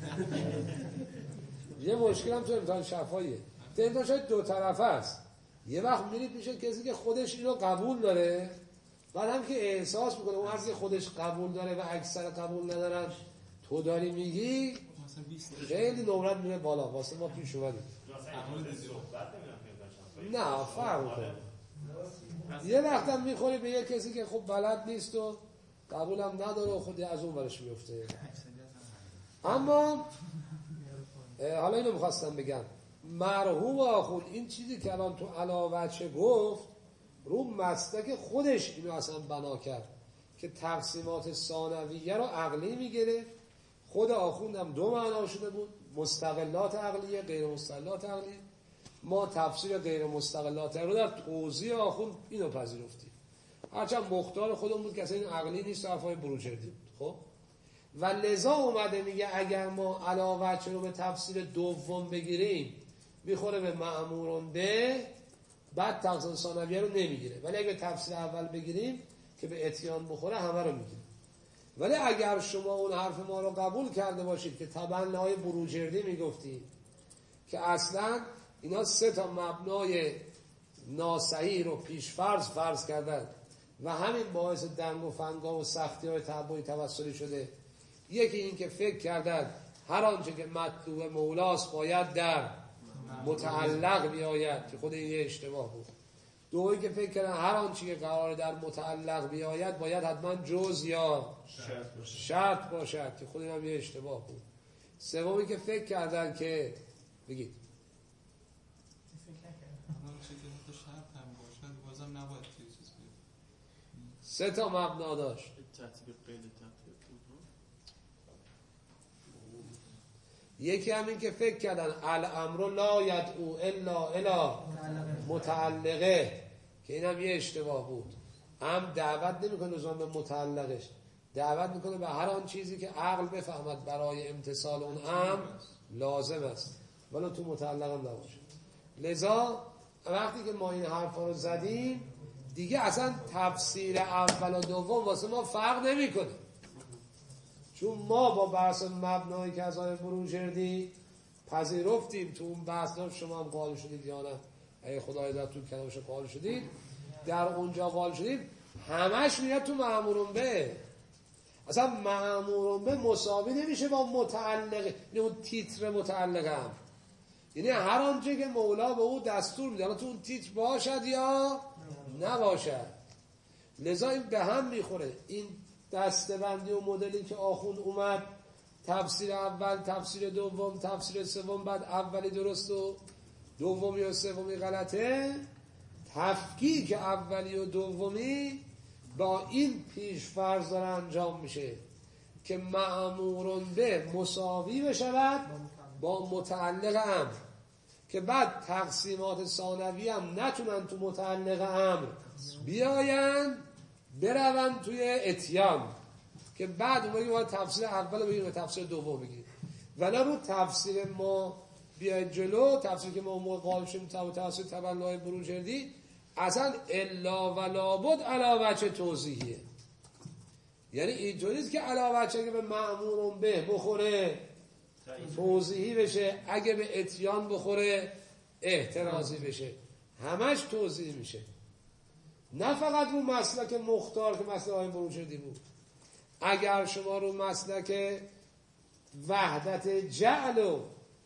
یه مشکل هم تو امتحان شفاییه، تو امتحان شاید 2 طرفه است. یه وقت میرید میشه کسی که خودش اینو قبول داره، بعد هم که احساس میکنه اون هستی خودش قبول داره و اکثر قبول ندارن، تو داری میگی خیلی نمرت میره بالا. واسه ما پیش اومدیم نه فرق کنه. یه وقت هم میخوری به یه کسی که خب بلد نیست و قبول هم نداره و خودی از اون برش میفته. اما حالا اینو میخواستم بگم، مرحوم آخوند این چیزی که الان تو علاوه چه گفت رو مسلک خودش اینو اصلا بنا کرد که تقسیمات ثانویه رو عقلی میگیره. خود آخوندم دو معنا شده بود، مستقلات عقلیه، غیر مستقلات عقلیه. ما تفسیر غیر مستقلات رو در توضیح آخوند اینو پذیرفتیم، هرچند مختار خودمون بود که اصلا این عقلی نیست، حرفای بروجردی بود. خب و لذا اومده میگه اگر ما علاوه رو به تفسیر دوم بگیریم میخوره به مأمورون به، بعد تقسیم ثانویه رو نمیگیره، ولی اگه تفسیر اول بگیریم که به اتیان بخوره همه رو میگیره. ولی اگر شما اون حرف ما رو قبول کرده باشید که تبنای بروجردی میگفتیم که اصلا اینا 3 مبنای ناصحیح رو پیش فرض کردن و همین باعث دنگ و فنگا و سختی های تبعی توسلی شده. یکی این که فکر کردن هر آنچه که مطلوب مولاست باید در متعلق بیاید، که خود این یه اشتباه بود. دومی که فکر کردن هر آنچه که قرار در متعلق بیاید باید حتما جز یا شرط باشد، که خود این هم یه اشتباه بود. سومی که فکر کردن که بگید شرط هم باشد بازم نباید توی چیز بیاد. 3 مبنا داشت. تطبیق قید تطبیق. یکی همین که فکر کردن الامر لا یدعو الا الی متعلقه، که اینم یه اشتباه بود. هم دعوت نمیکنه لزوما به متعلقش، دعوت میکنه به هر آن چیزی که عقل بفهمد برای امتثال اون امر لازم است، ولی تو متعلق هم نباشه. لذا وقتی که ما این حرفا رو زدیم دیگه اصلا تفسیر اول و دوم واسه ما فرق نمیکنه، چون ما با بحث مبنایی که از آیه بروجردی پذیرفتیم. تو اون بحث شما هم قائل شدید یا نه؟ اگه خدای در تو کلامش قائل شدید، در اونجا قائل شدید، همش میاد تو مأمورون به. اصلا مأمورون به مساوی نمیشه با متعلق، یعنی اون تیتر متعلق هم، یعنی هر آنچه که مولا به او دستور میده تو اون تیتر باشد یا نباشد. لذا این به هم میخوره. این دسته‌بندی و مدلی که آخوند اومد، تفسیر اول، تفسیر دوم، تفسیر سوم، بعد اولی درست و دومی و سومی غلطه، تفکیک اولی و دومی با این پیش فرض داره انجام میشه که مأمورون به مساوی بشود با متعلق امر، که بعد تقسیمات ثانوی هم نتونن تو متعلق امر بیاین برون توی اتیان، که بعد اون باید تفسیر اول بگیم و تفسیر دوم بگیم. ولی رو تفسیر ما بیاید جلو، تفسیر که ما قائل شدیم تفسیر تبنای بروجردی، اصلا الا و لابد علی وجه توضیحیه. یعنی اینطوریست که علی وجه که به مأمورون به بخوره توضیحی بشه، اگه به اتیان بخوره احترازی بشه، همش توضیح میشه. نه فقط رو مسلک مختار که مسلک آیه بروجردی بود. اگر شما رو مسلک وحدت جعل و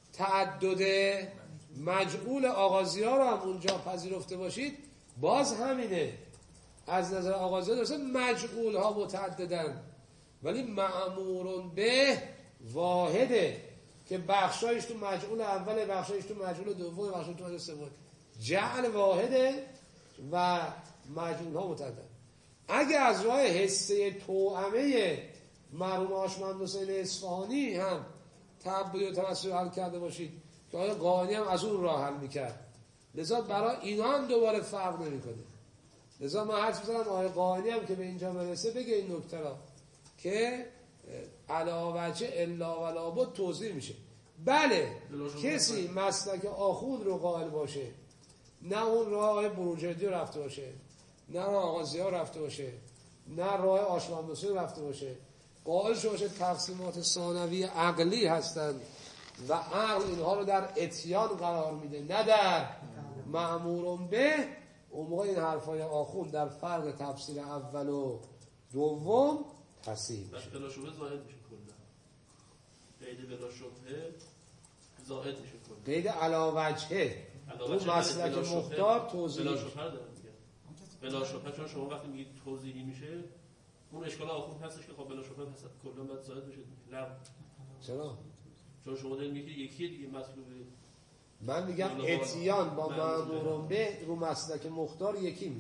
تعدد مجعول آغازی ها رو هم اونجا پذیرفته باشید، باز همینه. از نظر آغازی ها درسته مجعول ها متعددن، ولی مأمورون به واحده که بخشایش تو مجعول اوله، بخشایش تو مجعول دوم، بخشایش تو مجعول سوم. جعل واحده و مجعول ها متعدد. اگه از راه حصه توأمه مرحوم هاشم حسین اصفهانی هم تعبدی و توسلی حل کرده باشید که آیا قاینی هم از اون راه حل میکرد، لذا برای اینا هم دوباره فرق نمیکنه. لذا من حرف میزنم آیا قاینی هم که به اینجا برسه بگه این نکته را که علاوه الا و لابد توضیح میشه. بله کسی مسلک آخوند رو قائل باشه، نه اون راه بروجردی رو رفته باشه، نه راه آغازی ها رفته باشه، نه راه آشمامدوسی رو رفته باشه، قائل باشه تقسیمات ثانوی عقلی هستند و عقل اینها رو در اتیان قرار میده نه در مأمورون به، اون موقع این حرفای آخوند در فرق تفسیر اول و دوم تصحیح میشه. بلا شبه زائد میشه کلا. قید بلا شبه زائد میشه کلا. قید علا وجهه اون مسلک مختار توضیح بلا شبه دارم میگم. بلا شبه چون شما وقتی میگید توضیحی میشه اون اشکال آخوند هستش که خب بلا شبه هست کلا باید زائد بشه. نه چرا؟ چون شما دارید میگید یکی دیگه مطلوبه. من میگم اتیان با مأمورون به رو مسلک مختار یکی میشه.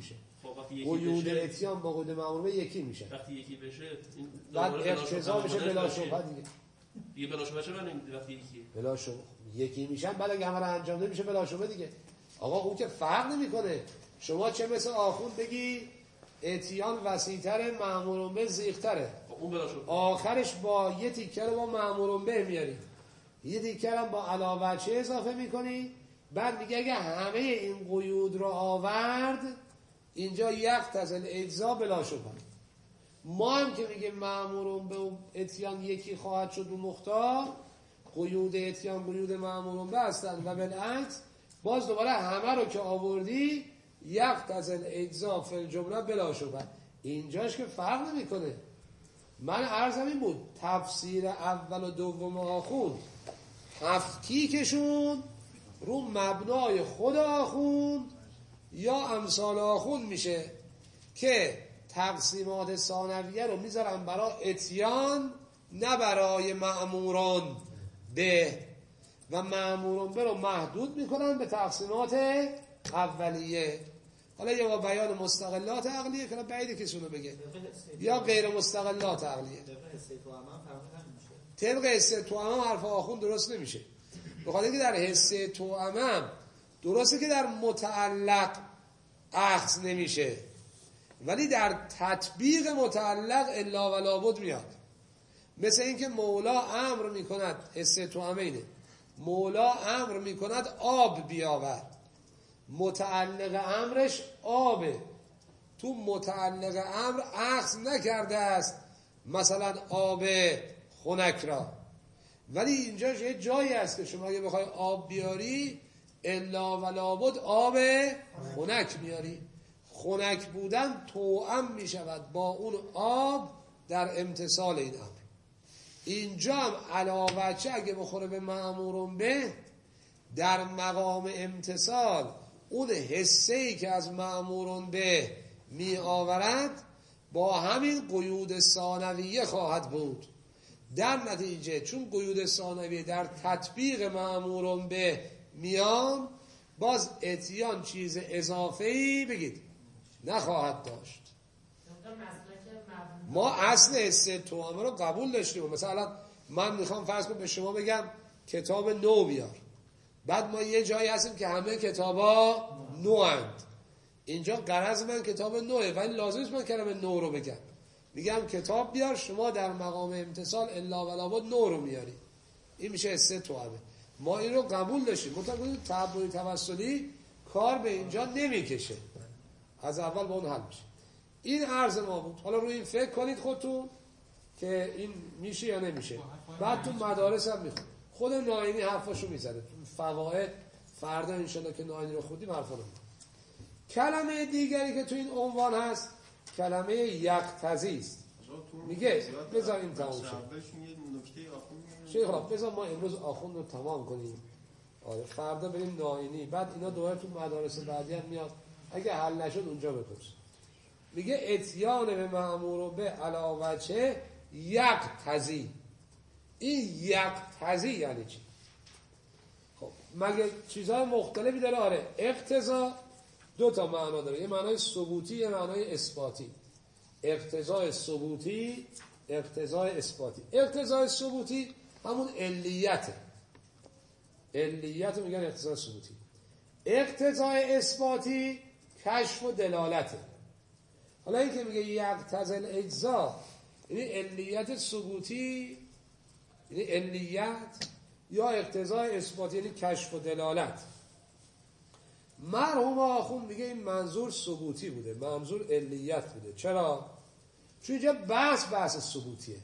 قیود اتیان با قیود مأمور به یکی میشه. وقتی یکی بشه این بعد اقتضا میشه بلا شبهه دیگه بلا شبهه چه معنی میده وقتی یکی بلا شبهه یکی میشن؟ بعد اگه همه رو انجام بده میشه بلا شبهه دیگه. آقا اون که فرق نمیکنه. شما چه مثل آخوند بگی اتیان وسیع‌تره مأمور به زیغ‌تره، اون بلا شبهه آخرش با یه تیکه رو با مأمور به میاری، یه تیکه هم با علاوه چه اضافه میکنی، بعد میگه اگه همه این قیود رو آورد اینجا یقتضی الاجزا بلا شبهه. ما هم که میگه مأمور به اتیان یکی خواهد شد و مختار، قیود اتیان قیود مأمور به هستن و بالعکس باز دوباره همه رو که آوردی یقتضی الاجزا فی الجمله بلا شبهه. اینجاش که فرق نمیکنه. من عرضم این بود تفسیر اول و دوم آخوند تفکیکشون رو مبنای خود آخوند یا امثال آخوند میشه که تقسیمات ثانویه رو میذارن برای اتیان نه برای مأموران به، و مأموران به رو محدود میکنن به تقسیمات اولیه. حالا یا با بیان مستقلات عقلیه که بعیده کسی رو بگه، یا غیر مستقلات عقلیه. طبق حس توأم حرف آخوند درست نمیشه، بخاطر اینکه در حس توأم درسته که در متعلق اخذ نمیشه، ولی در تطبیق متعلق الا و لابد میاد. مثل اینکه مولا امر میکند، حس توأم اینه، مولا امر میکند آب بیاور، متعلق امرش آبه، تو متعلق امر اخذ نکرده است مثلا آب خنک را، ولی اینجا یه جایی هست که شما اگه بخوای آب بیاری الا و لابد آب خنک میاری. خنک بودن توأم میشود با اون آب در امتثال این امر. اینجا هم علاوه چه اگه بخوره به مأمورون به، در مقام امتثال اون حسه‌ای که از مأمورون به می آورد با همین قیود ثانویه خواهد بود. در نتیجه چون قیود ثانویه در تطبیق مأمورون به میان، باز اتیان چیز اضافه‌ای بگید نخواهد داشت. ما اصل حس توأم رو قبول داشتیم. مثلا من میخوام فرض کنم به شما بگم کتاب نو بیار، بعد ما یه جایی هستیم که همه کتابا نوند، اینجا غرض من کتاب نوه ولی لازم نیست من کلمه نو رو بگم، میگم کتاب بیار، شما در مقام امتثال الا و لابد نو رو میاری. این میشه حس توأمه. ما این رو قبول داشتیم، مطمئن تعبدی توسلی کار به اینجا نمیکشه، از اول با اون حل میشه. این عرض ما بود. حالا روی این فکر کنید خودتون که این میشه یا نمیشه. بعد تو مدارس هم میخون. خود ناینی حرفاشو میزنه تو فواید، فردا انشالله که ناینی رو خودیم حرفا رو. کلمه دیگری که تو این عنوان هست کلمه یقتضی است. میگه بذار این تمام شه. شیخ را بذار ما امروز آخوند رو تمام کنیم. آره فردا بریم ناینی، بعد اینا دوباره تو مدارس بعدی هم میاد، اگه حل نشد اونجا بپرس. میگه اتیان به مأمور به علاوه چه یقتضی. این یقتضی یعنی چی؟ خب مگه چیزهای مختلفی داره؟ آره اقتضا دو تا معنا داره، یه معنای ثبوتی یه معنای اثباتی. اقتضای ثبوتی، اقتضای اثباتی. اقتضای ثبوتی همون علیته، علیت رو میگن اقتضای ثبوتی. اقتضای اثباتی کشف و دلالته. حالا این که میگه یقتضی الاجزا یعنی علیت ثبوتی، یعنی علیت، یا اقتضای اثباتی یعنی کشف و دلالت. مرحوم آخوند میگه این منظور ثبوتی بوده، منظور علیت بوده. چرا؟ چون اینجا بحث ثبوتیه.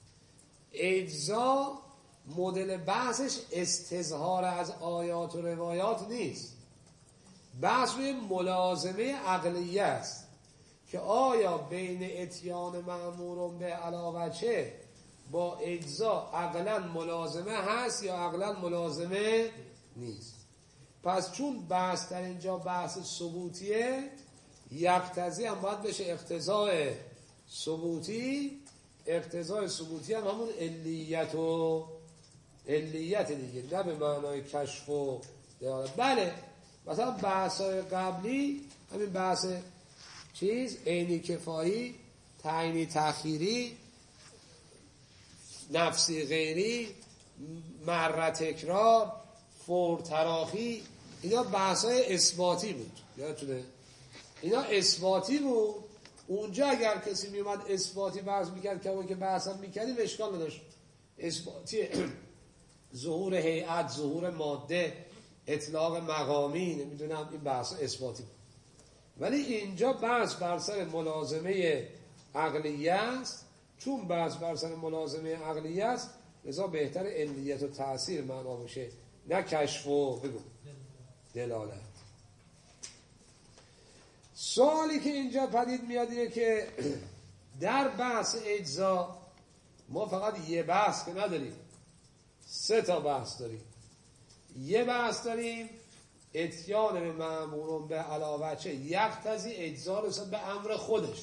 اجزا مدل بحثش استظهار از آیات و روایات نیست، بحث روی ملازمه عقلیه است که آیا بین اتیان مأمور به علاوه چه با اجزا عقلا ملازمه هست یا عقلا ملازمه نیست. پس چون بحث در اینجا بحث ثبوتیه، یقتضی هم باید بشه اقتضای ثبوتی. اقتضای ثبوتی هم همون علیت و علیت دیگه، نه به معنای کشف و دلالت. بله مثلا بحث‌های قبلی همین بحث عینی کفایی، تعیینی تأخیری، نفسی غیری، مره تکرار، فور تراخی، اینا بحث‌های اثباتی بود. یادتونه اینا اثباتی بود. اونجا اگر کسی میومد اثباتی بحث میکرد که اون که بحثم میکردیم اشکال نداشت. اثباتی ظهور هیئت، ظهور ماده، اطلاق مقامی، نمیدونم این بحث اثباتی بود. ولی اینجا بحث بر سر ملازمه عقلیه است. چون بحث بر سر ملازمه عقلیه است لذا بهتر علیت و تأثیر معنا باشه نه کشف و بگو دلالت. سوالی که اینجا پدید میاد اینه که در بحث اجزا ما فقط یه بحث که نداریم، 3 تا بحث داریم. یه بحث داریم اتیان به مأمور به علاوه یقتضی اجزا رسد به امر خودش،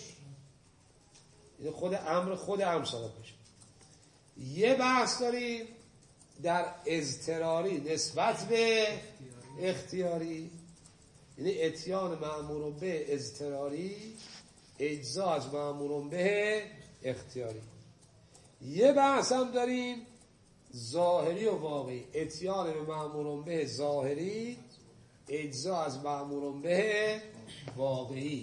این خود امر صادق بشه. یه بحث داریم در اضطراری نسبت به اختیاری، یعنی اتیان مأمور به اضطراری اجزا از مأمور به اختیاری. یه بحث هم داریم ظاهری و واقعی، اتیان به مأمور به ظاهری اجزا از مأمور به واقعی.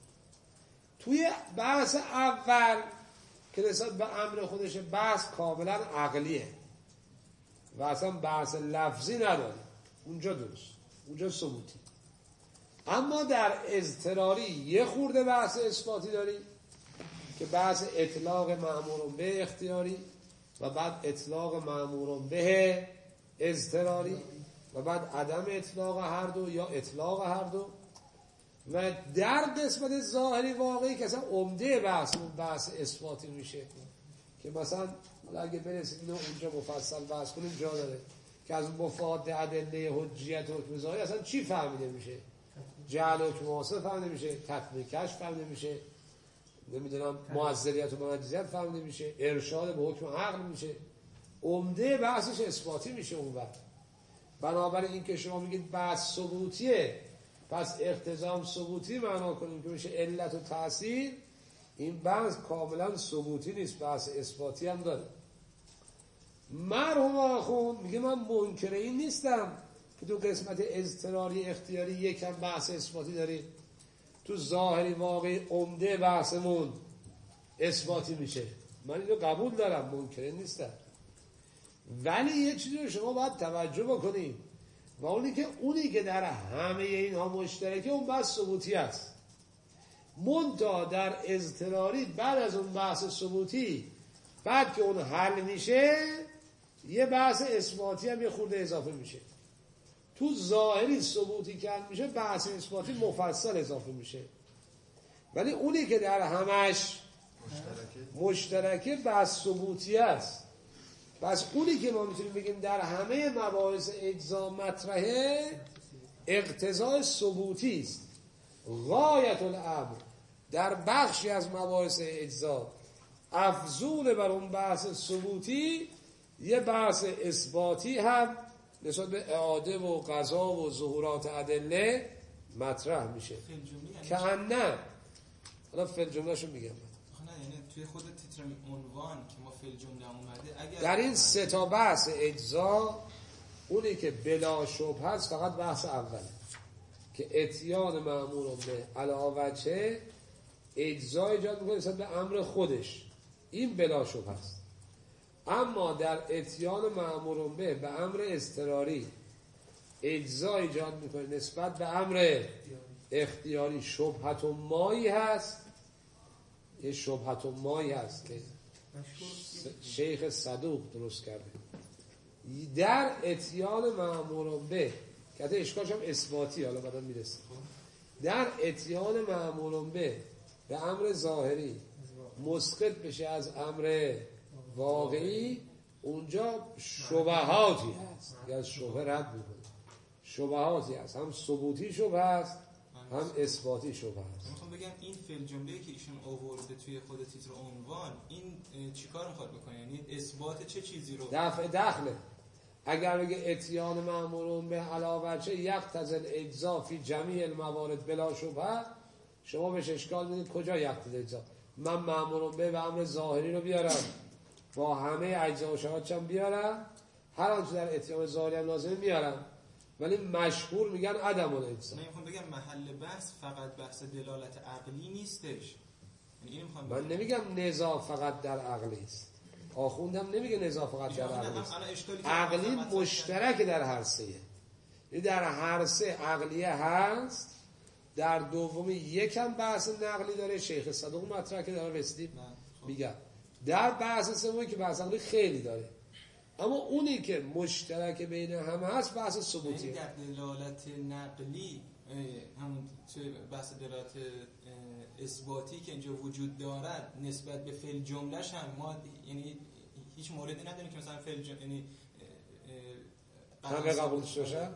توی بحث اول که نسبت به امر خودش بحث کاملا عقلیه و اصلا بحث لفظی نداره، اونجا درست، اونجا ثبوتی. اما در اضطراری یه خورده بحث اثباتی داریم که بحث اطلاق مأمور به اختیاری و بعد اطلاق مأمور به اضطراری و بعد عدم اطلاق هر دو یا اطلاق هر دو. و در قسمت ظاهری واقعی که اصلا عمده بحث اثباتی میشه که مثلا اگه برسیم اینو اونجا مفصل بحث کنیم جا داره که از مفاد ادله حجیت حکم ظاهری اصلا چی فهمیده میشه، جعل حکم واسطه فهمیده میشه، تطبیق کشف فهمیده میشه، نمیدونم معذریت و منجزیت فهمیده میشه، ارشاد به حکم عقل میشه. عمده بحثش اثباتی میشه اون وقت. بنابراین این که شما میگید بحث ثبوتیه پس اقتضام ثبوتی معنا کنیم که میشه علت و تأثیر، این بحث کاملا ثبوتی نیست، بحث اثباتی هم داره. مرحوم آخوند میگه من منکر این نیستم که تو قسمت اضطراری اختیاری یکم بحث اثباتی داریم، تو ظاهری واقعی عمده بحثمون اثباتی میشه، من اینو قبول دارم، منکر این نیستم. ولی یه چیزی رو شما باید توجه بکنید و اونی که در همه اینها مشترکه اون بحث ثبوتی است. منتها در اضطراری بعد از اون بحث ثبوتی بعد که اون حل میشه یه بحث اثباتی هم یه خورده اضافه میشه. تو ظاهری ثبوتی که حل میشه بحث اثباتی مفصل اضافه میشه. ولی اونی که در همش مشترکه بحث ثبوتی است. پس اونی که ما میتونیم بگیم در همه مباحث اجزا مطرحه اقتضای ثبوتی است. غایت الامر در بخشی از مباحث اجزا افضول بر اون بحث ثبوتی یه بحث اثباتی هم نسبت به اعاده و قضا و ظهورات ادله مطرح میشه که نه حالا فعل جمله‌شو میگم. یعنی توی خود تیتر عنوان که ما فعل جمله اومده اگر در این 3 تا بحث اجزا اونی که بلا شبهه است فقط بحث اوله که اتیان مأمور به علاوه اجزا ایجاد میکنه نسبت به امر خودش، این بلا شبهه است. اما در اتیان مأمور به امر اضطراری اجزا ایجاد میکنه نسبت به امر اختیاری شبهت و مایی هست. یه شبهت و مایی هست که شیخ صدوق درست کرده در اتیان مأمور به که حتی اشکالش هم اثباتی، حالا بعدا میرسه. در اتیان مأمور به امر ظاهری مسقط بشه از امر واقعی، اونجا شبهاتی هست که از شبهه رد میکنه. شبهاتی هست، هم ثبوتی شبهه هست هم اثباتی شبهه هست. میخوام بگم این فعل جمله‌ای که ایشون آورده توی خود تیتر عنوان این چیکار میخواد بکنه؟ یعنی اثبات چه چیزی رو؟ دفع دخله. اگر بگه اتیان مأمور به علاوه یقتضی الاجزا فی جمیع الموارد بلا شبهه، شما بهش اشکال میدید کجا یقتضی اجزا؟ من مأمورم به و امر ظاهری رو بیارم با همه اجزا و شرایطش بیارم، هر آنچه در اتیام ظاهری هم لازمه میارم، ولی مشهور میگن عدم الاجزا. من میخوام بگم محل بحث فقط بحث دلالت عقلی نیستش. یعنی من نمیگم نزاع فقط در عقلی است، آخوندم نمیگه نزاع فقط در عقلی است، عقلی مشترک در هر سه‌ایه. یعنی در هر سه عقلیه هست، در دومی یکم بحث نقلی داره، شیخ صدوق مطرح که داره رسیدیم میگم، در بحث سومی که بحث عقلی خیلی داره، اما اونی که مشترک بین همه هست بحث ثبوتیه. در دلالت نقلی همون بحث دلالت اثباتی که اینجا وجود دارد نسبت به فعل جملهش هم ما یعنی هیچ موردی نداریم که مثلا فعل یعنی همه قبول شده.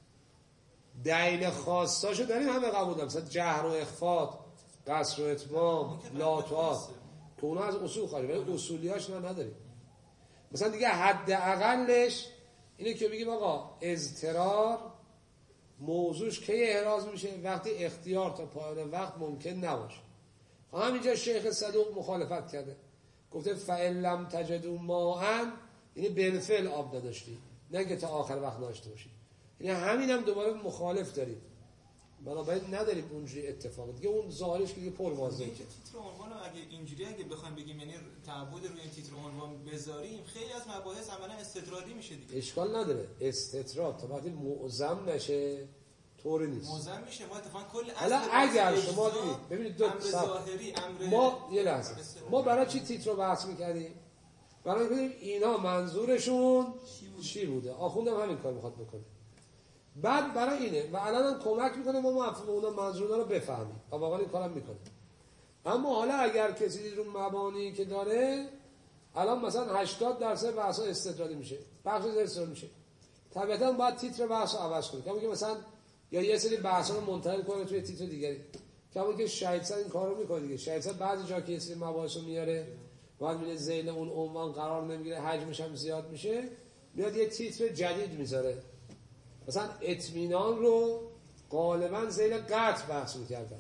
دلیل خاصاشو داریم همه قبول داریم، مثلا جهر و اخفاء، قصر و اتمام، لاتوات که اونا از اصول خارج، ولی اصولیاش ما نداریم. مثلا دیگه حد اقلش اینه که بگیم آقا اضطرار موضوعش کی احراز میشه؟ وقتی اختیار تا پایان وقت ممکن نباشه. همینجا شیخ صدوق مخالفت کرده، گفته فَإِن لَمْ تَجِدُوا مَاءً، یعنی بالفعل آب نداشتی، نه که تا آخر وقت داشته باشی. یعنی همین هم دوباره مخالف داریم، بنابراین نداریم اونجوری اتفاق دیگه. اون ظاهرش که دیگه پر واضحه. تیتر عنوان اگه اینجوری اگه بخوایم بگیم یعنی تعبد روی این تیتر عنوان بذاریم، خیلی از مباحث عملا استطرادی میشه دیگه. اشکال نداره، استطراد تا وقتی معظم نشه طوری نیست. معظم میشه. ما اتفاقا کل حالا اگر شما ببینید دو ظاهری امر ما یه لحظه ما برای چی تیتر رو بحث می‌کردیم؟ برای اینکه اینا منظورشون چی بوده. آخوندم همین کار میخواد بکنه. بعد برای اینه و الان هم کمک میکنه ما مفهوم اونا منظورا رو بفهمیم و واقعا این کارم میکنه. اما حالا اگر کسی رو مبانی که داره، الان مثلا 80% بحثا استطرادی میشه، بخش استطرادی میشه، طبیعتا باید تیتر بحث رو عوض کنه. کما که مثلا یا یه سری بحثا رو منتقل کنه توی تیتر دیگری، کما که شاید این کارو میکنه دیگه. شاید بعضی جا که یه سری مباحث رو میاره بعد میره ذیل اون عنوان قرار نمیگیره، حجمش هم زیاد میشه، میاد یه تیتر جدید میذاره. مثلا اطمینان رو غالبا ذیل قطع بحث میکردن،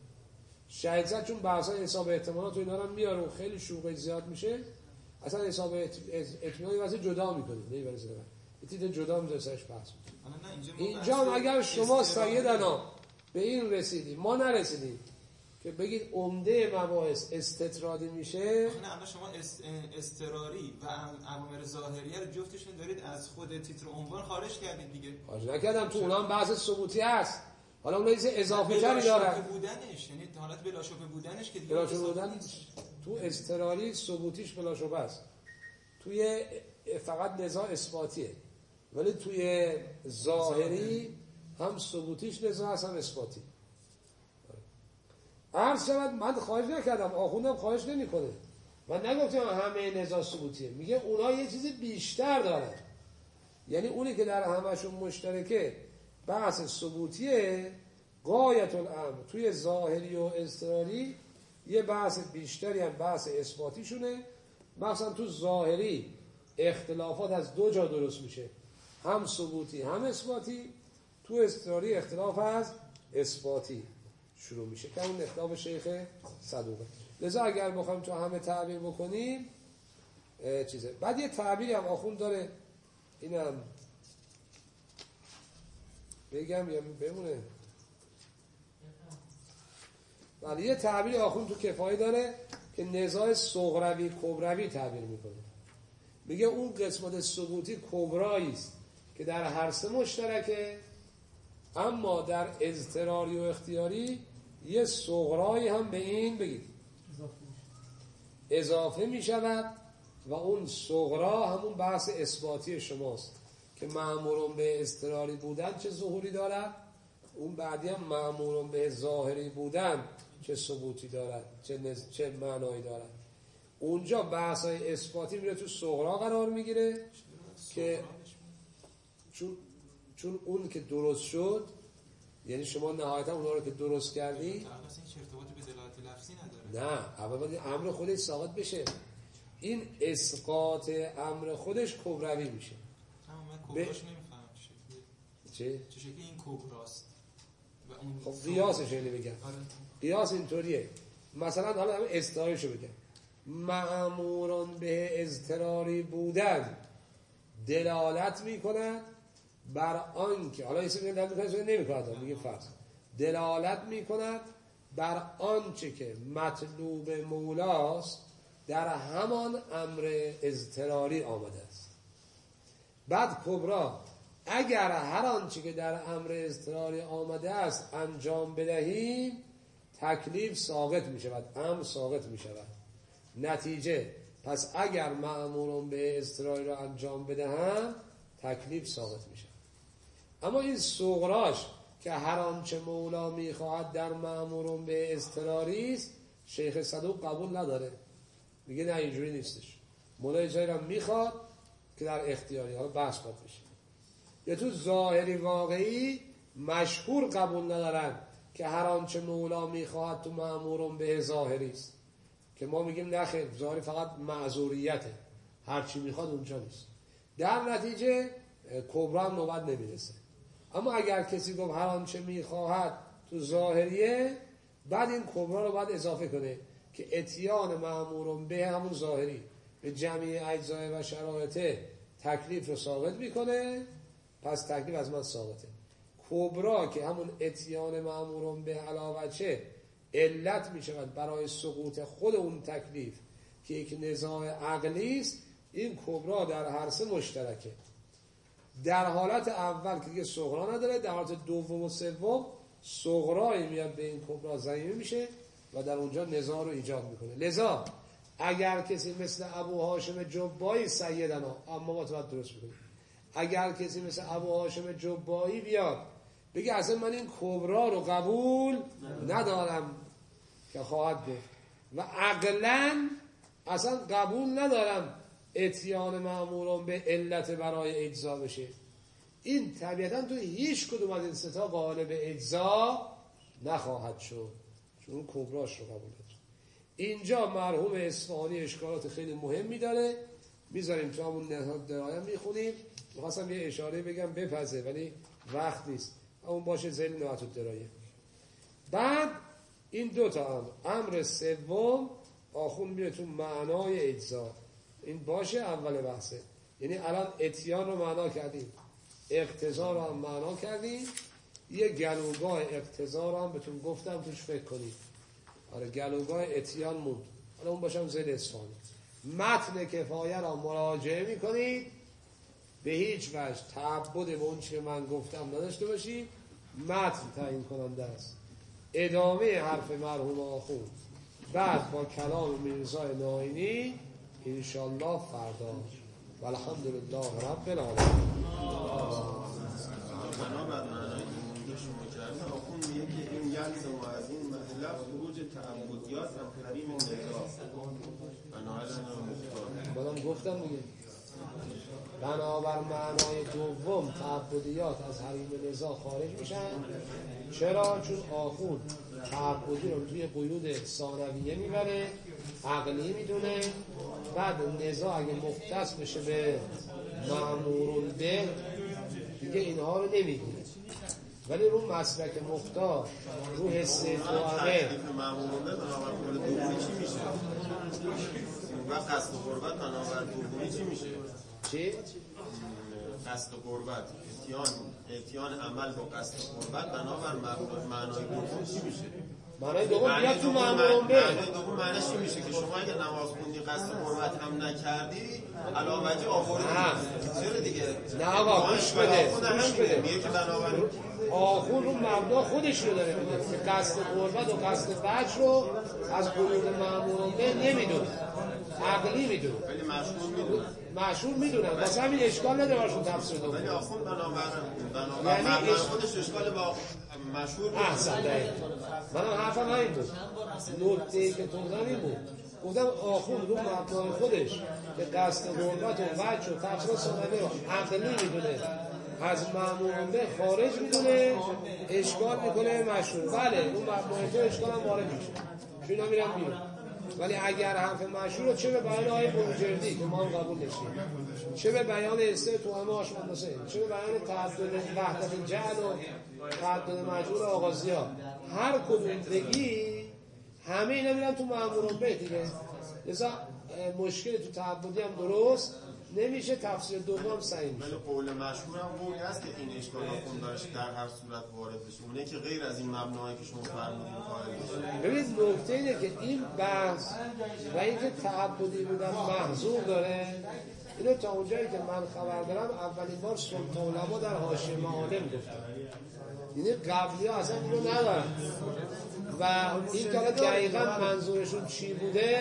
شاید چون بحثای حساب احتمالات و اینا رو میاره و خیلی شوقش زیاد میشه، اصلا حساب اطمینان واسه جدا میکنه، نمیبره زیر یه تیتر جدا میذاره سرش بحث. اینجا هم اگر شما سایدنا به این رسیدیم ما نرسیدیم که بگید عمده مباحث استطرادی میشه، نه شما اضطراری و اوامر ظاهریه رو جفتشون دارید از خود تیتر عنوان خارج کردید دیگه. خارج نکردم، تو اونها هم بحث ثبوتی هست. حالا اون چیز اضافه تری داره بودنش، یعنی حالت بلا شبهه بودنش که بلا شبهه بودن تو اضطراری ثبوتیش بلا شبهه است، توی فقط نزاع اثباتیه، ولی توی ظاهری هم ثبوتیش نزاع هست هم اثباتی. عرض شود من خواهش نکردم، آخوندم خواهش نمی کنه، من نگفتم همه نزاع ثبوتیه، میگه اونا یه چیز بیشتر دارن، یعنی اونی که در همشون مشترکه بحث ثبوتیه، غایت الامر توی ظاهری و اضطراری یه بحث بیشتری هم بحث اثباتیشونه. مثلا تو ظاهری اختلافات از دو جا درست میشه، هم ثبوتی هم اثباتی، تو اضطراری اختلاف از اثباتی شروع میشه که اون اختلاف شیخ صدوقه. لذا اگر بخوایم تو همه تعبیر بکنیم چیزه. بعد یه تعبیری هم آخوند داره، اینم بگم یا بمونه؟ ولی یه تعبیری آخوند تو کفایه داره که نزاع صغروی کبروی تعبیر میکنه. میگه اون قسمت ثبوتی کبرایی است که در هر سه مشترکه، اما در اضطراری و اختیاری یه صغرایی هم به این بگید اضافه می شود و اون صغرا همون بحث اثباتی شماست که مأمورون به اضطراری بودن چه ظهوری دارد، اون بعدی هم مأمورون به ظاهری بودن چه ثبوتی دارد، چه معنایی دارد. اونجا بحث های اثباتی میره تو صغرا قرار میگیره که چون اون که درست شد، یعنی شما نهایتا اونا رو که درست کردی اصلا هیچ ارتباطی به دلالت لفظی نداره. نه، اول باید امر خودش ساقط بشه. این اسقاط امر خودش کبروی میشه. من کبراش نمیفهمم چه شکلی این کبراست. اون خب قیاسش اینو بگم. قیاس اینطوریه، مثلا حالا همین استعارهشو بگم، مأمورون به اضطراری بودن دلالت میکند بر آنکه، حالا اسم نمیکند میگه فرض، دلالت میکند بر آنچه که مطلوب مولاست در همان امر اضطراری آمده است. بعد کبرا، اگر هر آنچه که در امر اضطراری آمده است انجام بدهیم تکلیف ساقط می شود، امر ساقط می شود. نتیجه، پس اگر مأمورون به اضطراری را انجام بدهم تکلیف ساقط می شود. اما این صغراش که هر آنچه مولا می خواهد در مأمورون به اضطراری است، شیخ صدوق قبول نداره، میگه نه اینجوری نیستش، مولا جایی را میخواد که در اختیاری، حالا بحث باید بشه. یا تو ظاهری واقعی مشهور قبول ندارن که هر آنچه مولا میخواهد تو مأمورون به ظاهری است، که ما میگیم نخیر، ظاهری فقط معذوریته، هر چی میخواد اونجا نیست. در نتیجه کبرا هم نوبت نمیرسه. اما اگر کسی گفت هر آنچه میخواهد تو ظاهریه، بعد این کبرا رو باید اضافه کنه که اتیان مأمورون به همون ظاهری به جمعی اجزای و شرایط تکلیف رو ثابت میکنه، پس تکلیف از من ثابته. کبرا که همون اتیان مأمورون به علاوه چه علت میشود برای سقوط خود اون تکلیف که یک نزاع عقلی است، این کبرا در هر سه مشترکه. در حالت اول که دیگه صغرا نداره، در حالت دوم و سوم صغرایی میاد به این کبرا ضمیمه میشه و در اونجا نزاع رو ایجاد میکنه. لذا اگر کسی مثل ابو هاشم جبایی سیدنا، اما ما باید درست بکنیم، اگر کسی مثل ابو هاشم جبایی بیاد بگه اصلا من این کبرا رو قبول ندارم که خواهد گفت و عقلاً اصلا قبول ندارم اتیان مأمورون به علت برای اجزا بشه، این طبیعتاً تو هیچ کدوم از این ستا قائل به اجزا نخواهد شد، چون کبراش رو قبول نداره. اینجا مرحوم اصفهانی اشکالات خیلی مهمی داره، میذاریم تو همون نهاد درایم میخونیم. میخواستم یه اشاره بگم بپزه ولی وقت نیست، همون باشه ذیل نهاد درایه. بعد این دوتا امر سوم آخون میره تو معنای اجزا، این باشه اول بحثه. یعنی الان اتیان رو معنا کردیم، اقتضا رو هم معنا کردیم، یه گلوگاه اقتضا رو هم بهتون گفتم توش فکر کنید. آره گلوگاه اتیان موند، حالا اون باشم ذیل اصفهانی. متن کفایه را مراجعه میکنید، به هیچ وجه تعبد به اون چی من گفتم نداشته باشید، متن تعیین کننده است. ادامه حرف مرحوم آخوند بعد با کلام میرزای ناینی انشالله فردا. والحمدلله رب العالمین. بنابر معنای که شما کردن آخوند میگه که این یلزم و از این مطلب خروج تعبدیات و حریم نزاع بنابر گفتم دیگه، بنابر معنای دوم تعبدیات از حریم نزاع خارج میشن. چرا؟ چون آخوند تعبدی رو توی قیود ثانویه میبره، عقلی میدونه، بعد نزاع اگه مختص بشه به مأمورون به دیگه اینها رو نمیدونه، ولی رو مسلک مختار رو حس توامه مأمورون به بنابر کل دومی چی میشه؟ و قصد و قربت بنابر دومی چی میشه؟ چی؟ قصد و قربت، اتیان عمل با قصد و قربت بنابر معنای دوم چی میشه؟ معنای دوم بیاد تو مأمورون به. معنای دوم معنیش چی میشه؟ که شما اگه نماز خوندی قصد و قربت هم نکردی علاوه آوردی. چرا دیگه؟ نه آقا گوش بده، میگه که بنابر آخون رو مبدا خودش رو داره میگه که قصد قربت و قصد وجه رو از قیود مأمورون به نمیدونه، عقلی میدونه، ولی مشهور میدونه، مشهور میدونن، واسه همین اشکال نداره براشون تفسیر دوم. ولی آخوند بنابر معنای خودش اشکال با مشهور احسن دقیق. منم حرفم همین بود، نکته‌ای که تو زدی بود، گفتم آخوند رو مبنای خودش که قصد قربت و وجه و تفسیر ثانوی رو عقلی میدونه، از مأمورون به خارج میدونه، اشکال میکنه مشهور. بله اون مبنای تو اشکال هم وارد میشه، چون اینا میرن بیرون. ولی اگر حرف مشهور چه به بیان آیه بروجردی که ما هم قبول نشیم، چه به بیان استه توامه آشمان حسین، چه به بیان تعدد وحدت جعل و تعدد مجهول آغازی ها، هر کدوم بگی همه اینا میرن تو مأمورون به دیگه. لذا مشکل تو تعبدی هم درست نمیشه، تفسیر دوم صحیح میشه. ولی قول مشهور هم قولی هست که این اشکال خون داشت در هر صورت وارد بشه، اونه که غیر از این مبنایی که شما فرمودین قائل بشه. ببینید نکته اینه که این بحث و اینکه تعبدی بودن محظور داره، اینو تا اونجایی که من خبر دارم اولین بار سلطان علما در حاشیه معالم گفتن، یعنی قبلی ها اصلا اینو ندارن و این که دقیقا منظورشون چی بوده.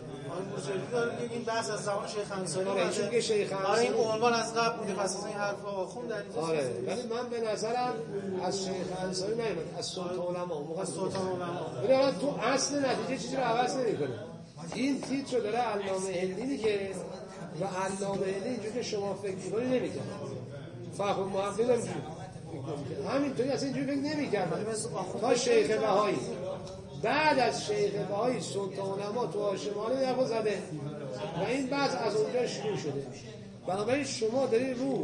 این بحث از زمان شیخ انصاری ایشون که شیخ انصاری این عنوان از قبل بوده، پس از این حرفا خوندن. آره ولی من به نظرم از شیخ انصاری نمیاد، از سلطان علما. از سلطان علما ببین تو اصل نتیجه چیزی رو عوض نمی‌کنه. این تیتر رو داره علامه هندی میگه و علامه هندی اینجوری که شما فکر می‌کنی نمی‌کنه. فقط محقق نمی‌کنه. همینطوری اصلا اینجوری فکر نمی‌کردن تا شیخ بهایی. بعد از شیخ بهایی سلطان علما تو هاشمانه نفو زده و این بحث از اونجا شروع شده. بنابراین شما داری رو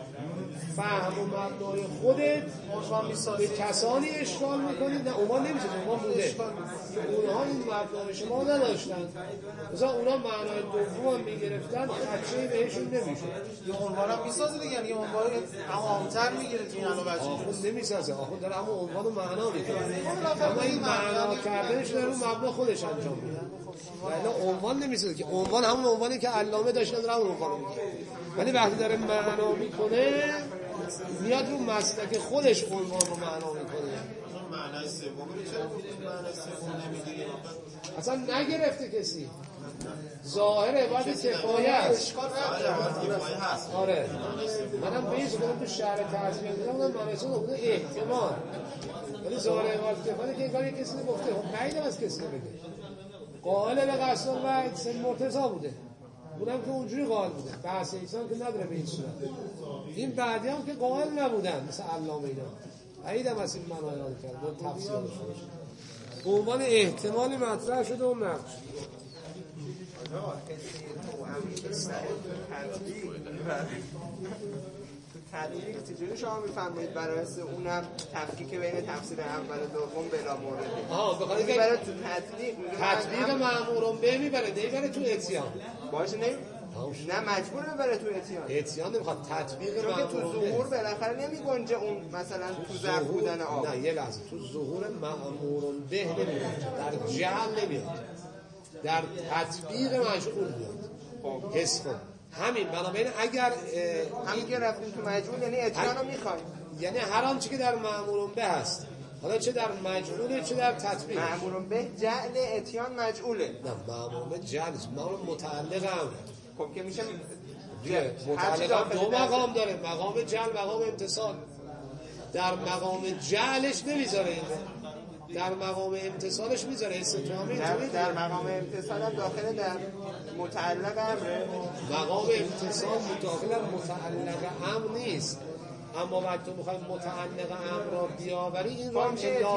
فهم و مبنای خودت به کسانی اشکال میکنید. نه عنوان نمیشه، عنوان بوده، اونها این مبنای شما نداشتن، مثلا اونها معنای دوم هم میگرفتن، خدشه‌ای بهشون نمیشه. یه عنوان هم میسازه دیگه، یه عنوان عام‌تر میگیره که این الان بچه آخوند نمیسازه، آخوند داره همون عنوان و معنا میکنه، اما این معنا کردنش داره رو مبنا خودش انجام میده. ولی عنوان نمیسازه که عنوان همون عنوانی که علامه داشتن داره همون عنوان میگه، ولی وقتی داره معنا میکنه میاد رو مسلک خودش عنوان رو معنا میکنه. معنای سوم رو چرا معنای سوم نمیگیریم؟ اصلا نگرفته کسی، ظاهر عبارت کفایت. آره منم بیش کنم تو شهر تصمیم دیدم اونم معنیشون بوده احتمال، ولی ظاهر عبارت کفایت که این کاری کسی نگفته، خب قیدم از کسی نبگه. قائل به قصد و سن مرتضی بوده، اونم که اونجوری قائل بوده، بحث ایسان که نداره به این صورت. این بعدی هم که قائل نبودن مثل علامه اینا، عیدم از این معنی یاد کرد با تفسیر شده به عنوان احتمالی مطرح شده و نقش تدقیق چجوری شما میفرمایید برای اونم تفکیک بین تفسیر اول و دوم بلا مورد؟ بخاطر که برای تو تطبیق مأمورون به میبره، نمیبره تو اتیان. باشه نه مجبور ببره تو اتیان نمیخواد تطبیق مأمورون به. تو ظهور بالاخره نمیگنجه اون مثلا تو ظرف بودن آب. نه یه لحظه، تو ظهور مأمورون به نمیگنجه، در جهل نمیاد، در تطبیق مجبور میاد. حس کن همین. بنابراین اگر همین که رفتیم تو مجهول یعنی اتیان رو میخوایم، یعنی هر آنچه که در مأمورون به هست، حالا چه در مجهوله چه در تطبیق. مأمورون به جعل اتیان مجهوله. نه مأمورون به جعل مأمورون متعلق هم خب که میشه متعلق هم دو مقام داره، مقام جعل مقام امتصال. در مقام جعلش نمیذاره این در مقام امتصالش میذاره. استتوامی در مقام امتصال هم داخل در متعلق امره. مقام امتصال داخل متعلق امر نیست، اما وقتی تو میخوای متعلق امر را بیاوری این را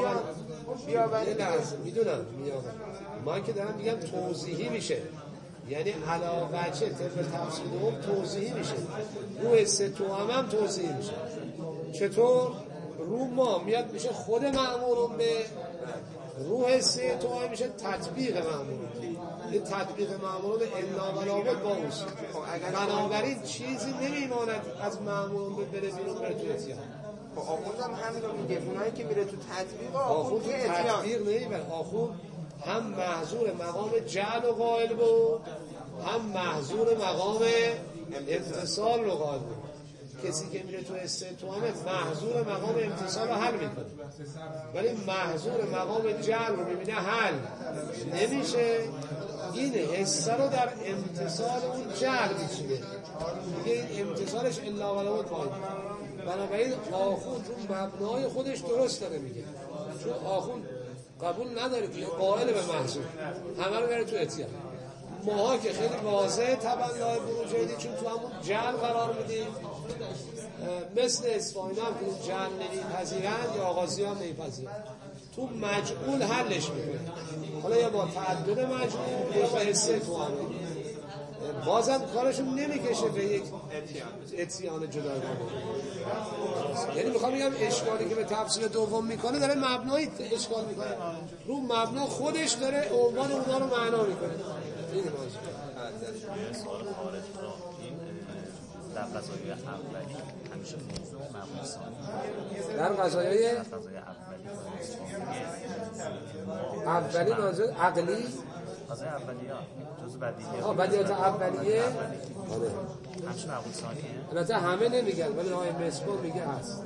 بیاوری لازم میدونم میاوری. من که دارم میگم توضیحی میشه، یعنی علاوه چه طبق تفسیر دوم توضیحی میشه، رو استتوام هم توضیحی میشه. چطور؟ رو ما میاد میشه خود مأمورون به، روح حسی تو میشه تطبیق مأمورون. این تطبیق مأمورون الا ولابد با اوست. بنابراین چیزی نمیماند از مأمورون به بره بیرون بره تو اتیان. آخوند هم همین رو میگه، اونایی که میره تو تطبیق آخوند تو تطبیق نمیبره. آخوند هم محضور مقام جعل و قائل بود، هم محضور مقام امتصال رو قائل بود. کسی که میره تو استتوامه محضور مقام امتصال رو حل میکنه، ولی محضور مقام جعل رو میبینه حل نمیشه. این حسه رو در امتصال اون جعل میچینه، میگه این امتصالش الا ولو پایین. بنابراین آخوند رو مبنای خودش درست داره میگه، چون آخوند قبول نداره که قائل به محضور همه رو بره تو اتیان. ماها که خیلی واضحه تبنای بروجردی، چون تو همون جعل قرار میدیم، مثل اصفهانی هم که جعل نمیپذیرند یا آغازی هم نمیپذیرند، تو مجعول حلش میکنه. حالا یا با تعدد مجعول یا با حصه توامه، بازم کارشون نمیکشه به یک اتیان جداگانه. یعنی میخوام بگم اشکالی که به تفسیر دوم میکنه داره مبنای اشکال میکنه، رو مبنا خودش داره عنوان اونا رو معنا میکنه. این سوال خارج را این در قضایای اولی همیشه موضوع مبنا ثانی در قضایای اولی ناظر عقلی قضای اولیه جزء بدیهیات اولیه همچون مبنا ثانیه. البته همه نمیگن ولی آقای مصباح میگه هست.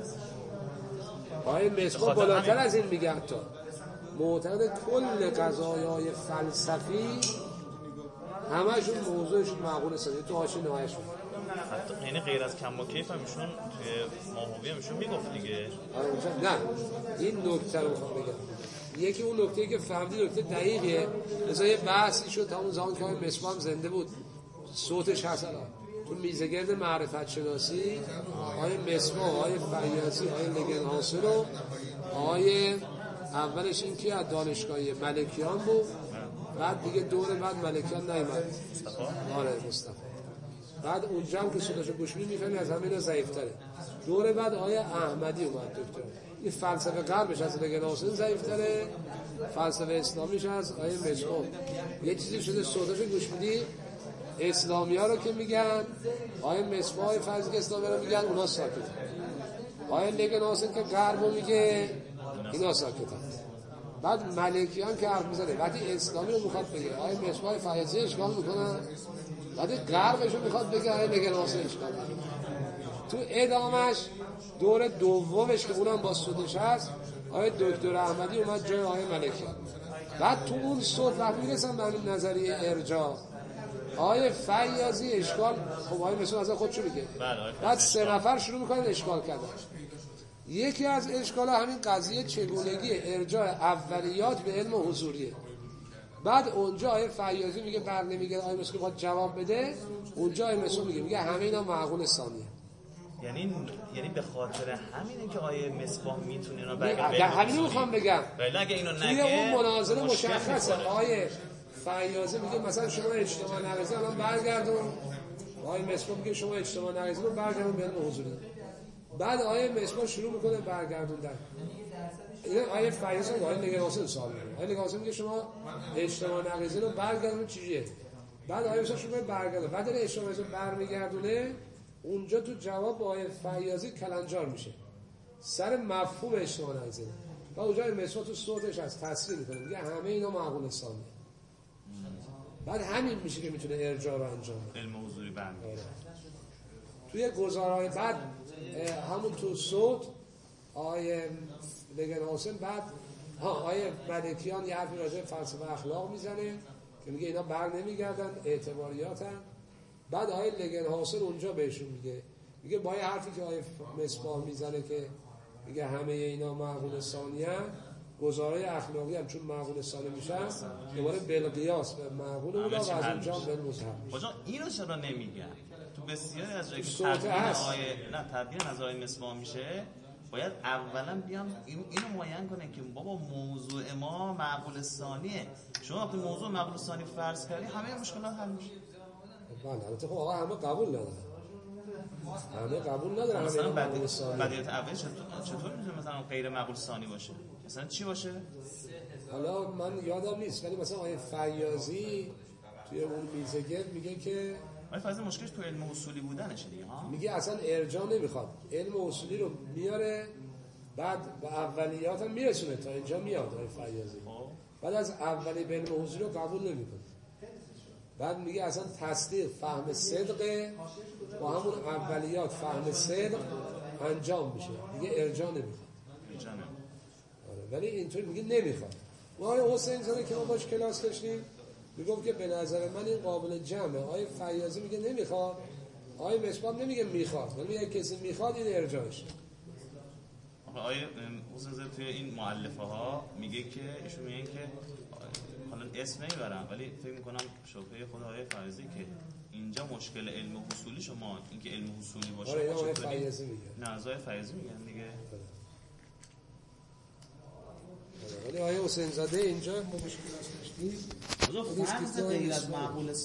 آقای مصباح بالاتر از این میگه حتی معتقد کل قضایای فلسفی همشون موضوعشون معقول ثانی تو حاشیه نهایشون. حتی یعنی غیر از کم و کیف هم ایشون توی ماهوی همشون میگفت دیگه. نه این نکته رو میخوام بگم، یکی اون نکته‌ای که فهمیدی نکته دقیقیه، مثلا یه بحثی شد تا اون زمان که آقای مصباح هم زنده بود، صوتش هست الان تو میزگرد معرفت شناسی، آقای مصباح، آقای فیاضی، آقای لگن حاصل و آقای اولش این که از دانشگاه ملکیان بود، بعد دیگه دور بعد ملکیان نیامد. آره مصطفی. بعد اونجا هم که صداشو گوش می‌کنی از همین ضعیف‌تره. دور بعد آقای احمدی اومد دکتر. این فلسفه غربش از لگن حاصل ضعیف‌تره، فلسفه اسلامیش از آقای مصباح. یه چیزی شده صداشو گوش میدی اسلامی‌ها رو که میگن، آقای مصباح فرض که اسلامی‌ها رو میگن اونا ساکتن. آقای لگن حاصل که غربو میگه اینا ساکتن. بعد ملکیان که حرف میزنه وقتی اسلامی رو میخواد بگه آقای مصباح فیاضی اشکال میکنن، وقتی غربش رو میخواد بگه آقای لگن حاصل اشکال میکنن. تو ادامش دور دومش که اونم با صوتش هست آقای دکتر احمدی اومد جای آقای ملکیان. بعد تو اون صوت وقتی میرسن به همین نظریه ارجاع آقای فیاضی اشکال، خب آقای مصباح از خودشو میگه، بعد سه نفر شروع میکنن اشکال کردن. یکی از اشکال‌ها همین قضیه چگونگی ارجاع اولیات به علم حضوریه. بعد اونجا آیه فیاضی میگه بر نمیگه آیه مصباح میخواد جواب بده، اونجا آیه مصباح میگه همه اینا معقول ثانیه. یعنی به خاطر همینه که آیه مصباح میتونه اینا بگه. همین میخوام بگم. ولی اگه اینو نگه توی اون مناظره مشخصه آیه فیاضی میگه مثلا شما اجتماع نقضی الان برگردون، آیه مصباح میگه شما اجتماع نقضی رو برگردون به علم حضوری. بعد آیه مصباح شروع میکنه برگردوندن. این آیه فیاضی و آیه لگن حاصل سوال میکنه. آیه لگن حاصل میگه شما اجتماع نقضی رو برگردون چیه؟ بعد آیه مصباح شروع برگردونه. بعد این اجتماع نقضی برمیگردونه، اونجا تو جواب با آیه فیاضی کلنجار میشه سر مفهوم اجتماع نقضی. و اونجا آیه مصباح تو صوتش از تصریح میکنه میگه همه اینا معقول ثانیه. بعد همین میشه که میتونه ارجاع رو انجام بده. علم حضوری برمیگرده. توی گزارهای بعد همون تو صوت آیه لگن حاصل، بعد آیه ملکیان یه حرفی راجع به فلسفه اخلاق میزنه که میگه اینا بر نمیگردن اعتباریاتن. بعد آیه لگن حاصل اونجا بهشون میگه با یه حرفی که آیه مصباح میزنه که میگه همه اینا معقول ثانیه، گزارهای اخلاقی هم چون معقول ثانی میشن دوباره بالقیاس به معقول اونا و از اونجا بالمذهب میشه. آقا اینو چرا نمیگن؟ تو بسیاری از جایی که تبیین از آیه مصباح میشه باید اولا بیان اینو معین کنن که بابا موضوع ما معقول ثانیه. شما وقتی موضوع معقول ثانی فرض کردی همه مشکلات حل میشه. بله البته خب آقا همه قبول ندارن. مثلا بدیهیات اولی چطور میتونه مثلا غیر معقول ثانی باشه؟ مثلا چی باشه؟ حالا من یادم نیست ولی مثلا آیه فیاضی توی اون میزگرد میگه که آیه فیاضی مشکلش تو علم اصولی بودنشه دیگه ها. میگه اصلا ارجاع نمیخواد، علم اصولی رو میاره بعد به اولیات هم میرسونه تا اینجا میاد آیه فیاضی. بعد از اولی به علم حضوری رو قبول نمیکنه. بعد میگه اصلا تصدیق فهم صدق با همون اولیات فهم صدق انجام میشه، میگه ارجاع نمیخواد. آره ولی اینطور میگه نمیخواد. آقای حسین زاده که ما باش کلاس داشتیم میگم که به نظر من این قابل جمعه. آقای فیاضی میگه نمیخواد، آقای مصباح نمیگه میخواد، ولی میگه کسی میخواد این ارجاعش. آقای حسین زاده توی این مؤلفه ها میگه که ایشون میگن که حالا اسم نمیبرم ولی فکر میکنم شبهه خود آقای فیاضی که اینجا مشکل علم حصولی شما اینکه علم حصولی باشه. آره آقای فیاضی میگه. نه آقای فیاضی میگن دیگه. ولی آیه حسین زاده اینجا ما بهش کلاس داشتیم فرض غیر از معقول